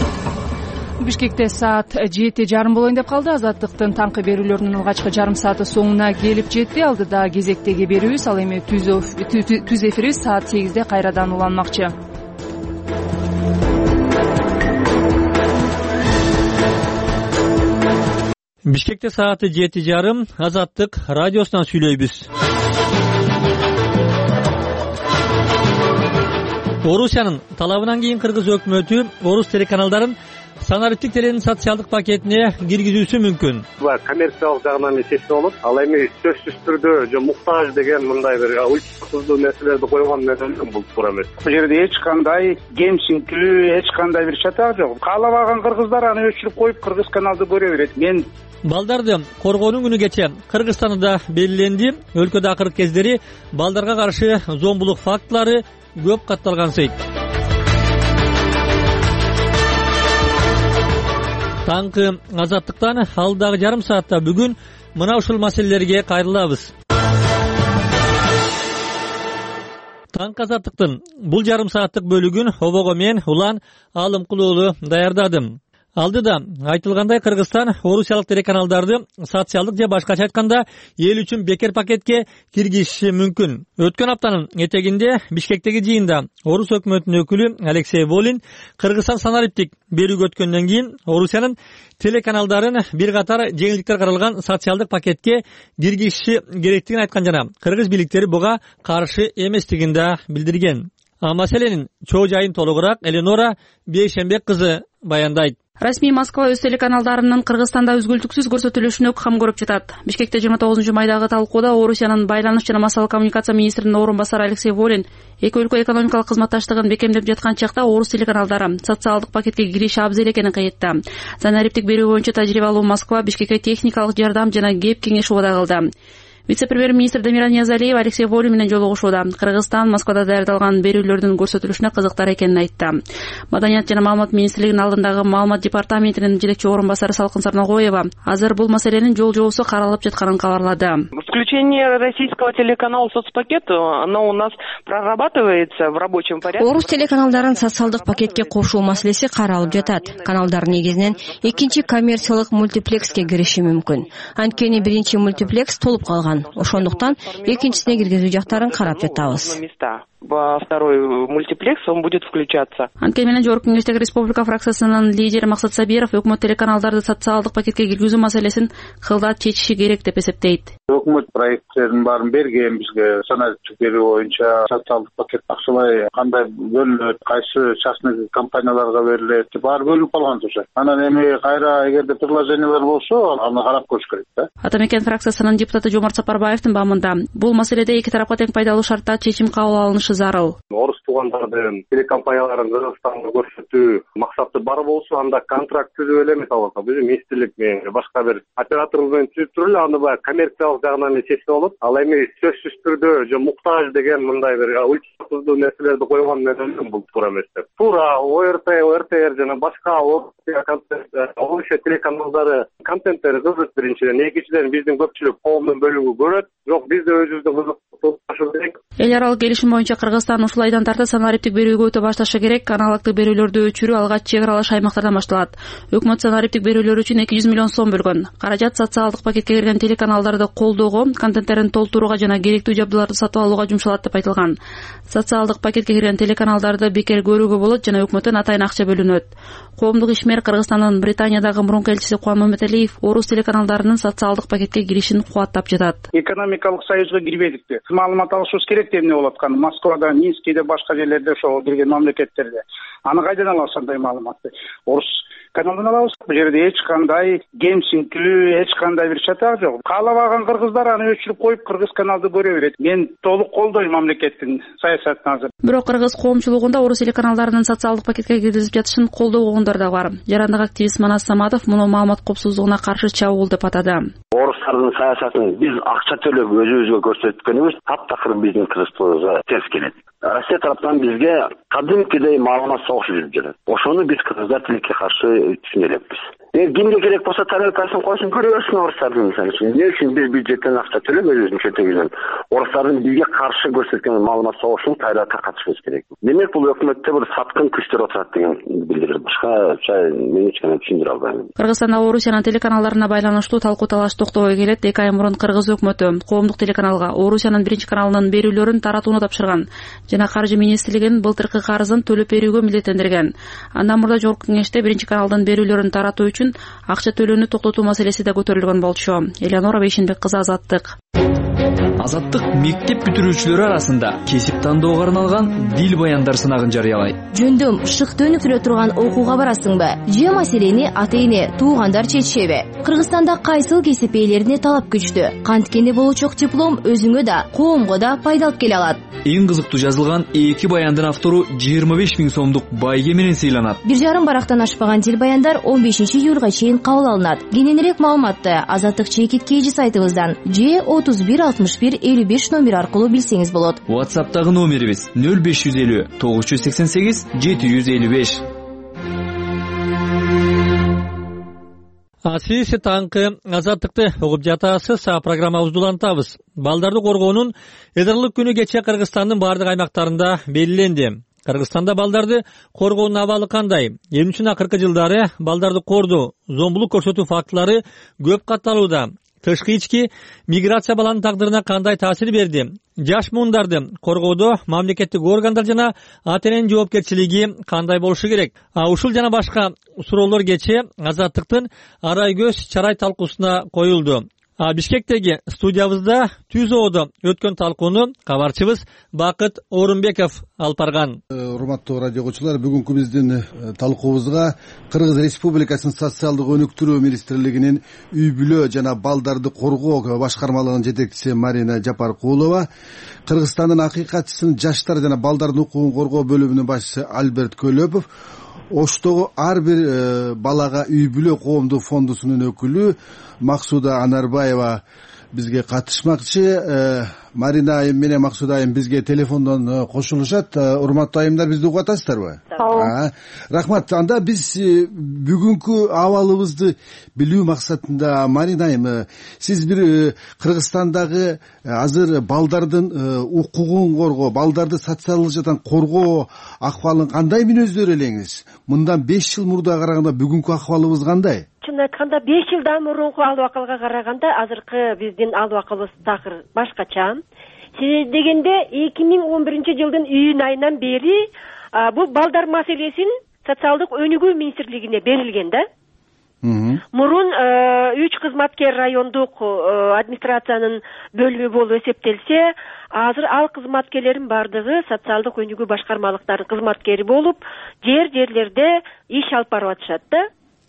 Бишкекте саат 7:30 болоюн деп калды. Азаттыктын таңкы берүүлөрүнүн алгачкы жарым сааты соңуна келип жетти. Алдыда кезектеги берүүбүз, ал эми түз эфирибиз саат 8:00 кайрадан уланмакчы. Бишкекте сааты 7:30 Азаттык радиосунан сүйлөйбүз. Орусиянын талабынан кийин кыргыз өкмөтү орус телеканалдарын санариптик теленин социалдык пакетине киргизүүсү мүмкүн. Коммерциялык жагынан чечим болот. Ал эми сөзсүз түрдө же муктаж деген мындай бир ультуздуу нерселерди койгон менен бул туура эмес. Бул жерде эч кандай кемсинтүү, эч кандай бир чатак жок. Каалабаган кыргыздар аны өчүрүп коюп кыргыз каналды көрө берет. Мен балдарды коргоонун күнү кече Кыргызстанда белгиленди. Өлкөдө акыркы кездери балдарга каршы зомбулук фактылары көп катталгансыйт. Таңкы Азаттыктан алдагы жарым саатта бүгүн мына ушул маселелерге кайрылабыз. Таңкы Азаттыктын бул жарым сааттык бөлүгүн обого мен Улан Алымкулуулу даярдадым. Алдыда айтылгандай Кыргызстан орусиялык телеканалдарды социалдык же башкача айтканда эл үчүн бекер пакетке киргизиши мүмкүн. Өткөн аптанын этегинде Бишкектеги жыйында орус өкмөтүнүн өкүлү Алексей Волин Кыргызстан санариптик берүүгө өткөндөн кийин Орусиянын телеканалдарын бир катар жеңилдиктер каралган социалдык пакетке киргизиши керектигин айткан жана кыргыз бийликтери буга каршы эместигин да билдирген. Маселенин чоо жайын толугураак Эленора Бейшембек кызы баяндайт. Расмий Москва өз телеканалдарынын Кыргызстанда үзгүлтүксүз көрсөтүлүшүнө кам көрүп жатат. Бишкекте 29 майдагы талкууда Орусиянын байланыш жана массалык коммуникация министринин орун басары Алексей Волин эки өлкө экономикалык кызматташтыгын бекемдеп жаткан чакта орус телеканалдары социалдык пакетке кириши абзел экенин кайтты. Санариптик берүү боюнча тажрыйбалуу Москва Бишкекке техникалык жардам жана кеп кеңеш убада кылды. Вице-премьер-министр Дамир Ниязалиев Алексей Волин менен жолугушууда. Кыргызстан Москвада даярдалган берүүлөрдүн көрсөтүлүшүнө кызыктар экенин айтты. Маданият жана маалымат министрлигинин алдындагы маалымат департаментинин жетекчи орун басары Салкын Сарнагоева азыр бул маселенин жол-жобосу каралып жатканын кабарлады. Включение российского телеканала в соцпакет, оно у нас прорабатывается в рабочем порядке. Орус телеканалдарын социалдык пакетке кошуу маселеси каралып жатат. Каналдар негизинен экинчи коммерциялык мультиплекске кириши мүмкүн. Анткени биринчи мультиплекс толуп калган. Ошондуктан экинчисине киргизүү жактарын карап жатабыз. Во второй мультиплекс он будет включаться. Анткени менен Жогорку Кеңештеги Республика фракциясынын лидери Максат Сабиров өкмөт телеканалдарды социалдык пакетке киргизүү маселесин кылдат чечиши керек деп эсептейт. Өкмөт проекттерин баарын берген бизге санариптик берүү боюнча социалдык пакет акчалай кандай бөлүнөт, кайсы частный компанияларга берилет, баары бөлүнүп калган уже. Анан эми кайра эгерде предложениялар болсо, аны карап көрүш керек да. Атамекен фракциясынын депутаты Жомарт Сапарбаевдин баамында бул маселеде эки тарапка тең пайдалуу шартта чечим кабыл алынышы зарыл. Орус туугандардын телекомпанияларын Кыргызстанда көрсөтүү максаты бар болсо, анда контракт түзүп эле мисалы биз министрлик менен башка бир оператор менен түзүп туруп эле аны баягы коммерциялык жагынан чечсе болот. Ал эми сөзсүз түрдө же муктаж деген мындай бир ультуздуу нерселерди койгон менен бул туура эмес деп. Туура ОРТ жана башка орусия телеканалдары контенттери кызык биринчиден, экинчиден биздин көпчүлүк коомдун бөлүгү көрөт. Жок, биз да өзүбүздүн кызыктуу керек. Эл аралык келишим боюнча Кыргызстан ушул айдан тарта санариптик берүүгө өтө башташы керек. Аналогдук берүүлөрдү өчүрүү алгач чек аралаш аймактардан башталат. Өкмөт санариптик берүүлөр үчүн 200 миллион сом бөлгөн. Каражат социалдык пакетке кирген телеканалдарды колдоого, контенттерин толтурууга жана керектүү жабдууларды сатып алууга жумшалат деп айтылган. Социалдык пакетке кирген телеканалдарды бекер көрүүгө болот жана өкмөттөн атайын акча бөлүнөт. Коомдук ишмер Кыргызстандын Британиядагы мурунку элчиси Кубан Маматалиев орус телеканалдарынын социалдык пакетке киришин кубаттап жатат. Экономикалык союзга кирбедикти. Маалымат алышыбыз керек деп эмне болот аткан? Москвада, Минскиде, башка жерлерде ошол кирген мамлекеттерде. Аны кайдан алабыз андай маалыматты? Орус каналдан алабыз. Бул жерде эч кандай кемсинтүү, эч кандай бир чатак жок. Каалабаган кыргыздар аны өчүрүп коюп кыргыз каналды көрө берет. Мен толук колдойм мамлекеттин саясатын азыр. Бирок кыргыз коомчулугунда орус телеканалдарынын социалдык пакетке киргизип жатышын колдогондор да бар. Жарандык активист Манас Саматов муну маалымат коопсуздугуна каршы чабуул деп атады. Орустардын саясатын биз акча төлөп өзүбүзгө көрсөткөнүбүз таптакыр биздин кыргызчылыгыбызга терс келет. Россия тараптан бизге кадимкидей маалымат согушу жүрүп жатат. Ошону биз кыргыздар тилекке каршы түшүнө элекпиз. Кимге керек болсо тарелкасын койсун, көрө берсин орустардын. Мисалы үчүн эмне үчүн биз бюджеттен акча төлөп өзүбүздүн чөнтөгүбүздөн орустардын бизге каршы көрсөткөн маалымат согушунун кайракка катышыбыз керек. Демек бул өкмөттө бир саткын күчтөр отурат деген билдирет. Башкача мен эч кандай түшүндүрө албайм. Кыргызстанда Орусиянын телеканалдарына байланыштуу талкуу талаш токтобой келет. 2 ай мурун кыргыз өкмөтү коомдук телеканалга Орусиянын биринчи каналынын берүүлөрүн таратууну тапшырган жана Каржы министрлигин былтыркы карызын төлөп берүүгө милдеттендирген. Андан мурда жогорку кеңеште биринчи каналдын берүүлөрүн таратуу үчүн акча төлөөнү токтотуу маселеси да көтөрүлгөн болчу. Элеонора Бейшенбек кызы, Азаттык. Азаттык мектеп бүтүрүүчүлөрү арасында кесип тандоого арналган дил баяндар сынагын жарыялайт. Жөндөм шыкты өнүктүрө турган окууга барасыңбы? Же маселени ата-эне, туугандар чечишеби? Кыргызстанда кайсыл кесип ээлерине талап күчтүү? Канткенде болочок диплом өзүңө да, коомго да пайда алып келе алат. Эң кызыктуу жазылган 2 баяндын автору 25 000 сомдук байге менен сыйланат. 1,5 барактан ашпаган дил баяндар 15 июлга чейин кабыл алынат. Кененирээк маалыматты Азаттык чекит KG сайтыбыздан же 31 61 55 номер аркылуу билсеңиз болот. WhatsApp'тагы номерибиз 0550 988 755. Сиз таңкы Азаттыкты угуп жатасыз. Программабызды улантабыз. Балдарды коргоонун Эдарлык күнү кечээ Кыргызстандын бардык аймактарында белгиленди. Кыргызстанда балдарды коргоонун абалы кандай? 20 акыркы жылдары балдарды кордуу, зомбулук көрсөтүү фактылары көп катталууда. Тышкы ички миграция баланын тагдырына кандай таасир берди? Жаш мундарды коргоодо мамлекеттик органдар жана ата-эненин жоопкерчилиги кандай болушу керек? Ушул жана башка суроолор кечээ Азаттыктын Арай көз чарай талкуусуна коюлду. Бишкектеги студиябызда Түзоодо өткөн талкууну кабарчыбыз Бакыт Орунбеков алып барган. Урматтуу радио угуучулар, бүгүнкү биздин талкуубузга Кыргыз Республикасынын социалдык өнүктүрүү министрлигинин үй бүлө жана балдарды коргоо башкармалыгынын жетекчиси Марина Жапаркулова, Кыргызстандын акыйкатчысынын жаштар жана балдардын укугун коргоо бөлүмүнүн башчысы Альберт Көлөпов, Оштогу ар бир балага үй бүлө коомдук фондусунун өкүлү Максуда Анарбаева бизге катышмакчы. Марина айым менен Максуда айым бизге телефондон кошулушат. Урматтуу айымдар, бизди угуп атасыздарбы? Рахмат. Анда биз бүгүнкү абалыбызды билүү максатында, Марина айым, сиз бир Кыргызстандагы азыр балдардын укугун коргоо, балдарды социалдык жактан коргоо акыбалын кандай мүнөздөр элеңиз? Мындан 5 жыл мурда караганда бүгүнкү акыбалыбыз кандай? Чын айтканда 5 жылдан мурунку албакылга караганда азыркы биздин албакыбыз такыр башкача. Себеби дегенде 2011 жылдын июнь айынан бери бул балдар маселесин социалдык өнүгүү министрлигине берилген да. Мурун 3 кызматкер райондук администрациянын бөлүмү болуп эсептелсе, азыр ал кызматкерлердин бардыгы социалдык өнүгүү башкармалыктарынын кызматкери болуп, жерлерде иш алып барып атышат да.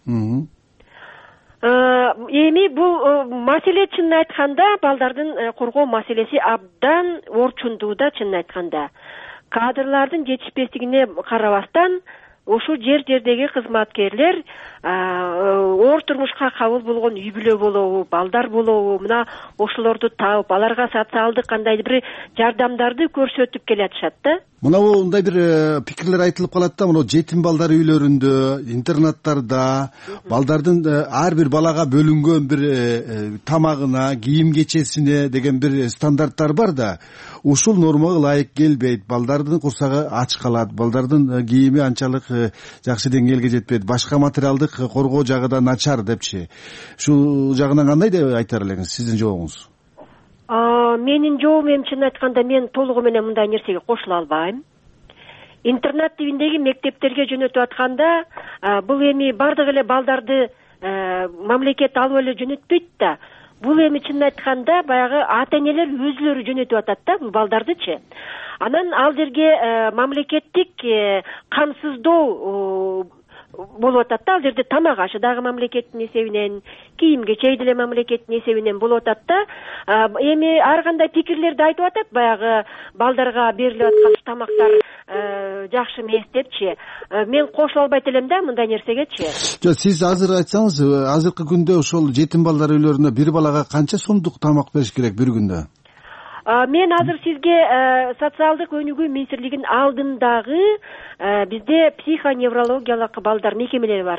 Эми бул маселе чынын айтканда балдардын коргоо маселеси абдан орчундууда. Чынын айтканда кадрлардын жетишпестигине карабастан ушул жердеги кызматкерлер оор турмушка кабыл болгон үй бүлө болобу, балдар болобу, мына ошолорду таап, аларга социалдык кандайдыр бир жардамдарды көрсөтүп келатышат да. Мына мындай бир пикирлер айтылып калат да, мына жетим балдар үйлөрүндө, интернаттарда балдардын ар бир балага бөлүнгөн бир тамагына, кийим кечесине деген бир стандарттар бар да. Ушул нормага ылайык келбейт, балдардын курсагы ач калат, балдардын кийими анчалык жакшы деңгээлге жетпейт, башка материалдык коргоо жагы да начар депчи. Ушул жагынан кандай деп айтар элеңиз, сиздин жообуңуз? Менин жообум чын айтканда мен толугу менен мындай нерсеге кошула албайм. Интернат тибиндеги мектептерге жөнөтүп атканда бул эми бардык эле балдарды мамлекет алып эле жөнөтпөйт да. Бул эми чын айтканда баягы ата-энелер өзүлөрү жөнөтүп атат да бул балдардычы. Анан ал жерге мамлекеттик камсыздоо болуп атат да. Ал жерде тамак ашы дагы мамлекеттин эсебинен, кийим кечек деле мамлекеттин эсебинен болуп атат да. Эми ар кандай пикирлерди айтып атат, баягы балдарга берилип аткан тамактар жакшы эмес депчи. Мен кошула албайт элем да мындай нерсегечи. Жок, сиз азыр айтсаңыз, азыркы күндө ошол жетим балдар үйлөрүнө бир балага канча сомдук тамак бериш керек бир күндө? Мен азыр сизге социалдык өнүгүү министрлигинин алдындагы бизде психоневрологиялык балдар мекемелери бар да.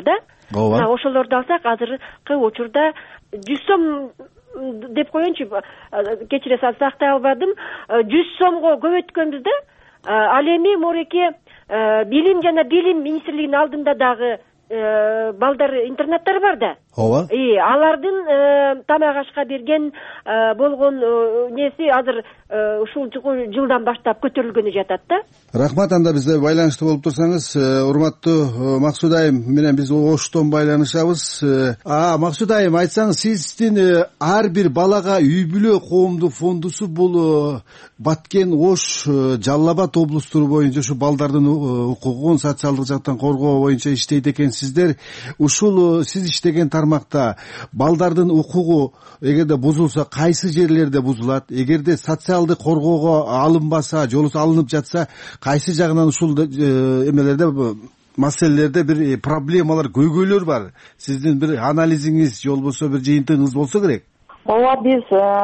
ооба. Мына ошолорду алсак азыркы учурда 100 сом деп коеюнчу, кечиресиз сактай албадым, 100 сомго көбөйткөнбүз да. Ал эми мореке билим жана билим министрлигинин алдында дагы балдар интернаттары бар да. Ооба. Алардын тамак ашка берген болгон неси азыр ушул жылдан баштап көтөрүлгөнү жатат да. Рахмат, анда бизде байланышта болуп турсаңыз. Урматтуу Максут айым менен биз Оштон байланышабыз. Максут айым, айтсаңыз, сиздин ар бир балага үй бүлө коомдук фондусу бул Баткен, Ош, Жалал Абад облустуру боюнча ушу балдардын укугун социалдык жактан коргоо боюнча иштейт экенсиздер. Ушул сиз иштеген тармакта балдардын укугу эгерде бузулса кайсы жерлерде бузулат, эгерде социалдык коргоого алынбаса, жолусу алынып жатса кайсы жагынан ушул эмелерде, маселелерде бир проблемалар, көйгөйлөр бар? Сиздин бир анализиңиз, же болбосо бир жыйынтыгыңыз болсо керек. Ооба, биз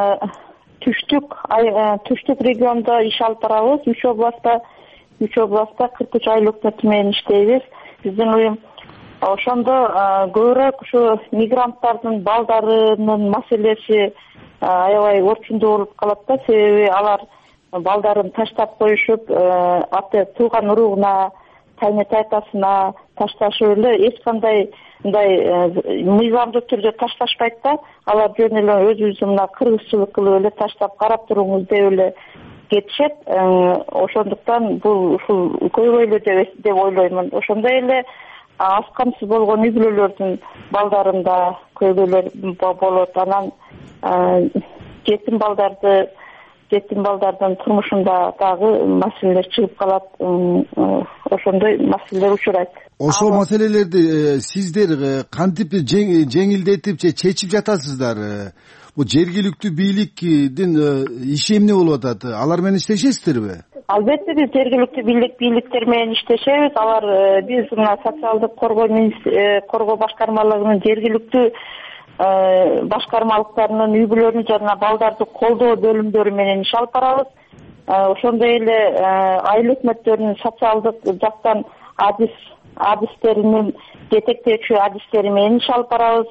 түштүк региондо иш алып барабыз. 3 областта 43 айлык өкмөтү менен иштейбиз. Биздин уюм ошондо көбүрөөк ушу мигранттардын балдарынын маселеси аябай орчундуу болуп калат да. Себеби алар балдарын таштап коюшуп, тууган уругуна, тайне тайтасына ташташып эле эч кандай мындай мыйзамдуу түрдө ташташпайт да. Алар жөн эле өзүбүз мына кыргызчылык кылып эле таштап карап туруңуз деп эле кетишет. Ошондуктан бул ушул көйгөйлүү деп ойлоймун. Ошондой эле аз камсыз болгон үй бүлөлөрдүн балдарында көйгөйлөр болот. Анан жетим балдардын турмушунда дагы маселелер чыгып калат. Ошондой маселелер учурайт. Ошол маселелерди сиздер кантип жеңилдетип же чечип жатасыздар? Бул жергиликтүү бийликтин иши эмне болуп атат? Алар менен иштешесиздерби? Албетте, биз жергиликтүү бийликтер менен иштешебиз. Алар биз мына социалдык коргоо башкармалыгынын жергиликтүү башкармалыктарынын үй бүлөлөрүн жана балдарды колдоо бөлүмдөрү менен иш алып барабыз. Ошондой эле айыл өкмөттөрүнүн социалдык жактан адистеринин жетектөөчү адистери менен иш алып барабыз.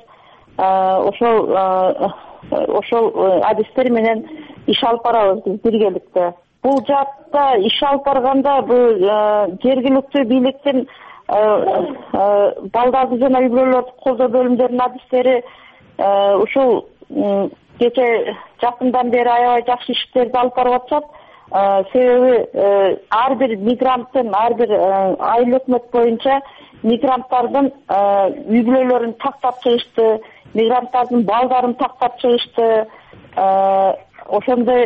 Ошол адистер менен иш алып барабыз биз биргеликте. Бул жакта иш алып барганда бул жергиликтүү бийликтин балдарды жана үй бүлөлөрдү колдоо бөлүмдөрүнүн адистери ушул кече жакындан бери аябай жакшы иштерди алып барып атышат. Себеби ар бир мигранттын, ар бир айыл өкмөт боюнча мигранттардын үй бүлөлөрүн тактап чыгышты, мигранттардын балдарын тактап чыгышты. Ошондой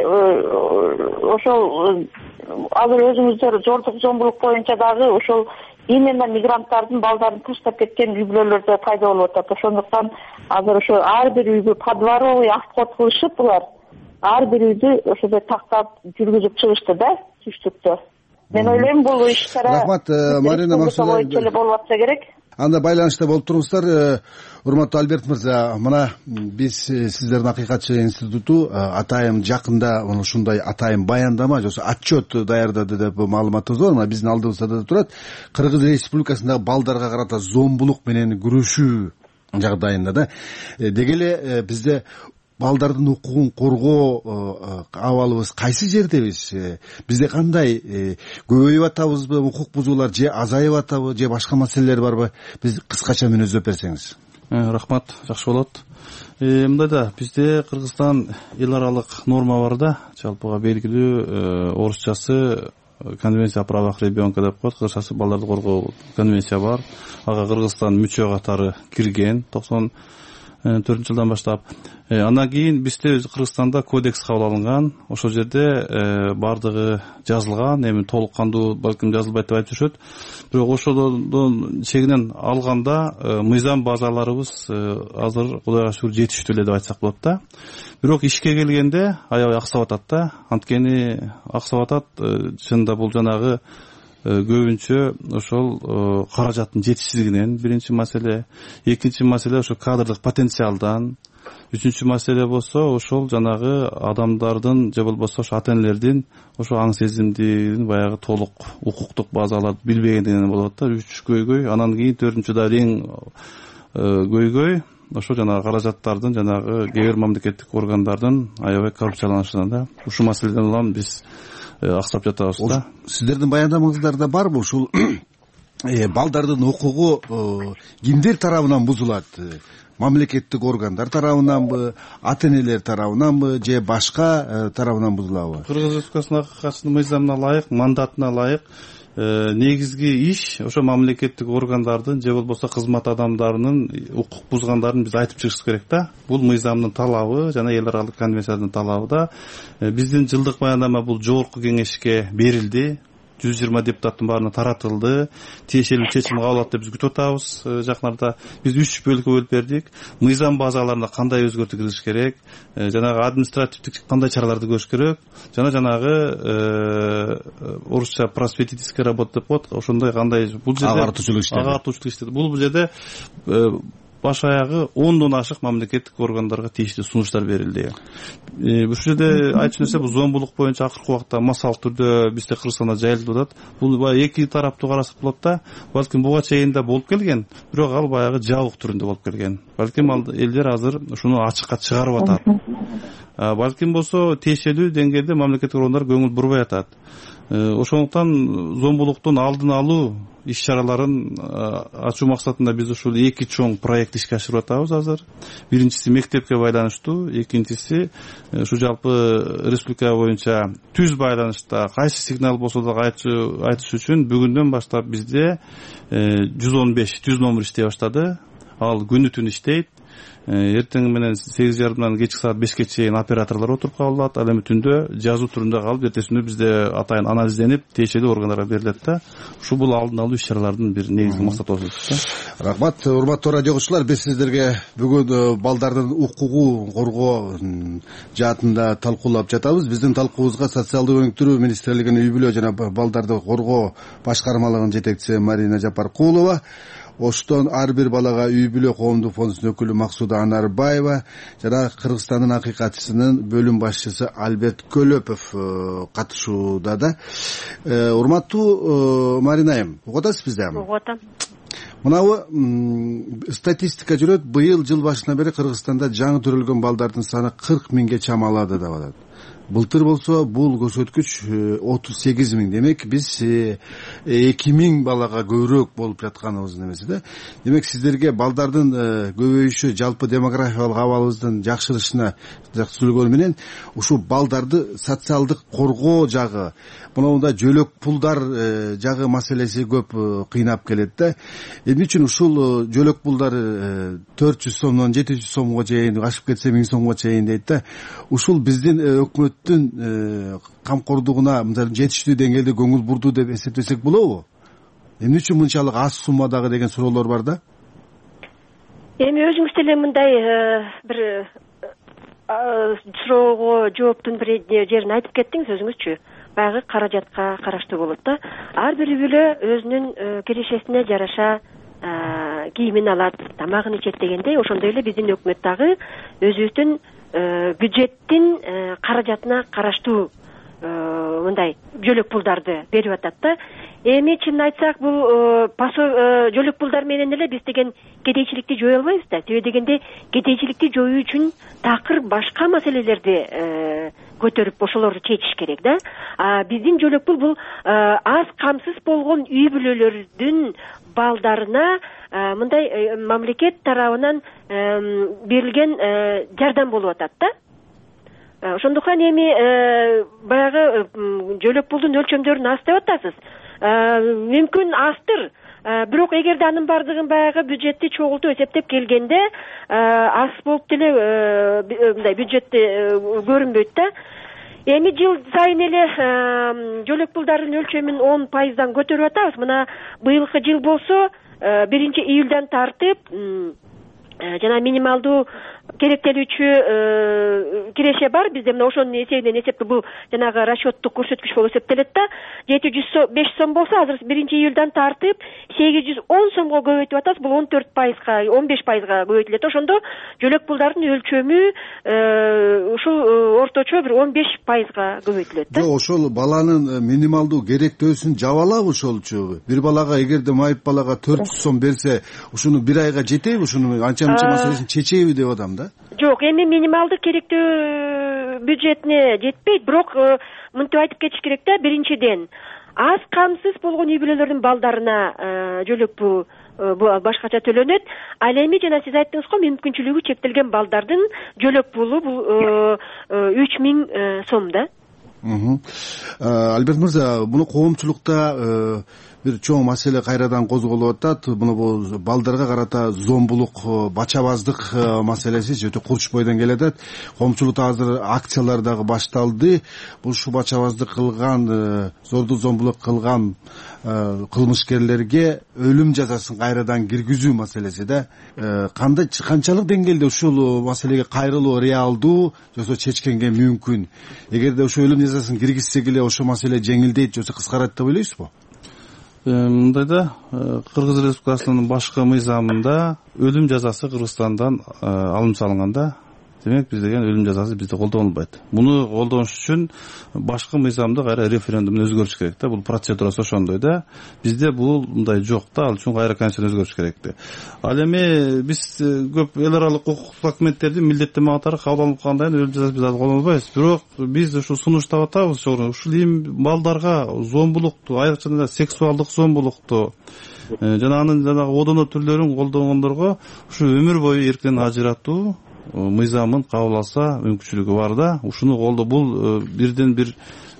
ошол азыр өзүңүздөр жордук зомбулук боюнча дагы ошол именно мигранттардын балдарын таштап кеткен үй бүлөлөрдө пайда болуп атат. Ошондуктан азыр ошо ар бир үйгө подворовый ахкот кылышып булар ар бир үйдү ошондой тактап жүргүзүп чыгышты да түштүктө. Мен ойлойм бул иш чара Рахмат, Марина Максудова болуп атса керек. Анда байланышта болуп туруңуздар. Урматтуу Альберт мырза, мына биз сиздердин Акыйкатчы институту атайын жакында ушундай атайын баяндама же отчет даярдады деп маалыматыбыз бар. Мына биздин алдыбызда да турат. Кыргыз Республикасындагы балдарга карата зомбулук менен күрөшүү жагдайында да деги эле бизде балдардын укугун коргоо абалыбыз кайсы жердебиз? Бизде кандай көбөйүп атабызбы укук бузуулар, же азайып атабы, же башка маселелер барбы? Биз кыскача мүнөздөп берсеңиз. Рахмат, жакшы болот. Мындай да, бизде Кыргызстан эл аралык норма бар да, жалпыга белгилүү орусчасы Конвенция о правах ребенка деп коет, кыргызчасы балдарды коргоо конвенция бар. Ага Кыргызстан мүчө катары кирген 94-жылдан баштап. Андан кийин бизде Кыргызстанда кодекс кабыл алынган. Ошол жерде бардыгы жазылган, эми толук кандуу балким жазылбайт деп айтып жүрүшөт. Бирок ошодон чегинен алганда мыйзам базаларыбыз азыр Кудайга шүгүр жетиштүү эле деп айтсак болот да. Бирок ишке келгенде аябай аксап атат да. Анткени аксап атат, чынында бул жанагы көбүнчө ошол каражаттын жетишсиздигинен биринчи маселе, экинчи маселе ошо кадрдык потенциалдан, үчүнчү маселе болсо ошол жанагы адамдардын же болбосо ошо ата-энелердин ошо аң сезимдигин баягы толук укуктук базаларды билбегендигинен болот да. Үч көйгөй. Анан кийин төртүнчү да эң көйгөй ошо жанагы каражаттардын жанагы кээ бир мамлекеттик органдардын аябай коррупцияланышына да ушул маселеден улам биз аксап жатабыз да. Сиздердин баяндамаңыздарда барбы ушул балдардын укугу кимдер тарабынан бузулат? Мамлекеттик органдар тарабынанбы, ата-энелер тарабынанбы же башка тарабынан бузулабы? Кыргыз Республикасынын акыкатчысынын мыйзамына ылайык, мандатына ылайык негизги иш ошо мамлекеттик органдардын же болбосо кызмат адамдарынын укук бузгандарын биз айтып чыгышыбыз керек да. Бул мыйзамдын талабы жана эл аралык конвенциянын талабы да. Биздин жылдык баяндама бул жогорку кеңешке берилди. 120 депутаттын баарына таратылды. Тиешелүү чечим кабыл алат деп биз күтүп атабыз. Жакын арада биз 3 бөлүккө бөлүп бердик. Мыйзам базаларына кандай өзгөртүү киргизиш керек, жанагы административдик кандай чараларды көрүш керек, жанагы орусча просветительская работа деп коет. Ошондой кандай бул жерде агартуучулук иштер. Бул жерде баш аягы 10дон ашык мамлекеттик органдарга тийиштүү сунуштар берилди. Ушул жерде айтчу нерсе бул зомбулук боюнча акыркы убакта массалык түрдө бизде Кыргызстанда жайылып атат. Бул баягы эки тараптуу карасак болот да. Балким буга чейин да болуп келген, бирок ал баягы жабык түрүндө болуп келген. Балким ал элдер азыр ушуну ачыкка чыгарып атат. Балким болсо тиешелүү деңгээлде мамлекеттик органдар көңүл бурбай атат. Ошондуктан зомбулуктун алдын алуу иш-чараларын ачуу максатында биз ушул эки чоң проект ишке ашырып атабыз азыр. Биринчиси мектепке байланыштуу, экинчиси ушу жалпы республика боюнча түз байланышта кайсы сигнал болсо да айтыш үчүн бүгүндөн баштап бизде 115 түз номер иштей баштады. Ал күнү түн иштейт. Эртең менен 8:30 кечки саат 5ке чейин операторлор отуруп кабыл алат. Ал эми түндө жазуу түрүндө калып, эртесинде бизде атайын анализденип, тиешелүү органдарга берилет да. Ушул бул алдын алуу иш-чаралардын бир негизги максаты болот да. Рахмат, урматтуу радио угуучулар, биз сиздерге бүгүн балдардын укугун коргоо жаатында талкуулап жатабыз. Биздин талкуубузга социалдык өнүктүрүү министрлигинин үй бүлө жана балдарды коргоо башкармалыгынын жетекчиси Марина Жапаркулова, Оштон ар бир балага үй бүлө коомдук фондунун өкүлү Максуда Анарбаева жана Кыргызстандын акыйкатчысынын бөлүм башчысы Альберт Көлөпов катышууда да. Урматтуу Марина айым, угуп атасыз бизди? Угуп атам. Мынабы статистика жүрөт. Быйыл жыл башынан бери Кыргызстанда жаңы төрөлгөн балдардын саны 40 миңге чамалады деп атат. Былтыр болсо бул көрсөткүч 38 миң. Демек биз 2 миң балага көбүрөөк болуп жатканыбыздын эмеси да. Демек сиздерге балдардын көбөйүшү, жалпы демографиялык абалыбыздын жакшырышына сүйлөгөн менен ушул балдарды социалдык коргоо жагы, мындай жөлөк пулдар жагы маселеси көп кыйнап келет да. Эмне үчүн ушул жөлөк пулдар 400 сомдон 700 сомго чейин, ашып кетсе 1000 сомго чейин дейт да. Ушул биздин өкмөттүн камкордугуна жетиштүү деңгээлде көңүл бурду деп эсептесек болобу? Эмне үчүн мынчалык аз суммадагы деген суроолор бар да. Эми өзүңүз деле мындай бир суроого жооптун бир жерин айтып кеттиңиз өзүңүзчү. Баягы каражатка караштуу болот да. Ар бир үй бүлө өзүнүн кирешесине жараша кийимин алат, тамагын ичет дегендей, ошондой эле биздин өкмөт дагы өзүбүздүн бюджеттин каражатына караштуу мындай жөлөк пулдарды берип атат да. Эми чынын айтсак, бул жөлөк пулдар менен эле биз деген кедейчиликти жое албайбыз да. Себеби дегенде кедейчиликти жоюу үчүн такыр башка маселелерди көтөрүп ошолорду чечиш керек да. Биздин жөлөк пул бул аз камсыз болгон үй бүлөлөрдүн балдарына мындай мамлекет тарабынан берилген жардам болуп атат да. Ошондуктан эми баягы жөлөк пулдун өлчөмдөрүн аз деп атасыз. Мүмкүн аздыр. Бирок эгерде анын бардыгын баягы бюджетти чогултуп эсептеп келгенде аз болуп деле мындай бюджетти көрүнбөйт да. Эми жыл сайын эле жөлөк пулдардын өлчөмүн 10% көтөрүп атабыз. Мына быйылкы жыл болсо 1-июлдан тартып жана минималдуу керектелүүчү киреше бар бизде. Мына ошонун эсебинен эсептеп бул жанагы расчеттук көрсөткүч болуп эсептелет да. 705 сом болсо азыр 1-июлдан тартып 810 сомго көбөйтүп атабыз. Бул 14%га, 15%га көбөйтүлөт. Ошондо жөлөк пулдардын өлчөмү ушул орточо бир 15%га көбөйтүлөт да. Жок, ошол баланын минималдуу керектөөсүн жабалабы ошолчу? Бир балага эгерде майып балага 400 сом берсе, ушуну бир айга жетеби? Ушуну анча-мынча маселесин чечеби деп атам да. Жок, эми минималдык керектөө бюджетине жетпейт, бирок мынтип айтып кетиш керек да. Биринчиден, аз камсыз болгон үй бүлөлөрдүн балдарына жөлөк пул башкача төлөнөт. Ал эми жана сиз айттыңыз го, мүмкүнчүлүгү чектелген балдардын жөлөк пулу бул 3000 сом да. Альберт мырза, буну коомчулукта бир чоң маселе кайрадан козголуп атат. Буну балдарга карата зомбулук, бачабаздык маселеси өтө курч бойдон келатат. Коомчулукта азыр акциялар дагы башталды. Бул ушу бачабаздык кылган, зордук зомбулук кылган кылмышкерлерге өлүм жазасын кайрадан киргизүү маселеси да. Канчалык деңгээлде ушул маселеге кайрылуу реалдуу жосо чечкенге мүмкүн? Эгерде ошо өлүм жазасын киргизсек эле ошо маселе жеңилдейт жосо кыскарат деп ойлойсузбу? Мындай да, Кыргыз Республикасынын башкы мыйзамында өлүм жазасы Кыргызстандан алынып салынганда, демек биз деген өлүм жазасы бизде колдонулбайт. Муну колдонуш үчүн башкы мыйзамды кайра референдумда өзгөртүш керек да. Бул процедурасы ошондой да. Бизде бул мындай жок да. Ал үчүн кайра конституцияны өзгөртүш керек да. Ал эми биз көп эл аралык укук документтерди милдеттеме катары кабыл алып калгандай өлүм жазасын биз колдонбойбуз. Бирок биз ушу сунуштап атабыз, ушул эми балдарга зомбулукту, айрыкча сексуалдык зомбулукту жана анын жанагы одоно түрлөрүн колдонгондорго ушу өмүр бою эрктен ажыратуу мыйзамын кабыл алса мүмкүнчүлүгү бар да. Ушуну бул бирден бир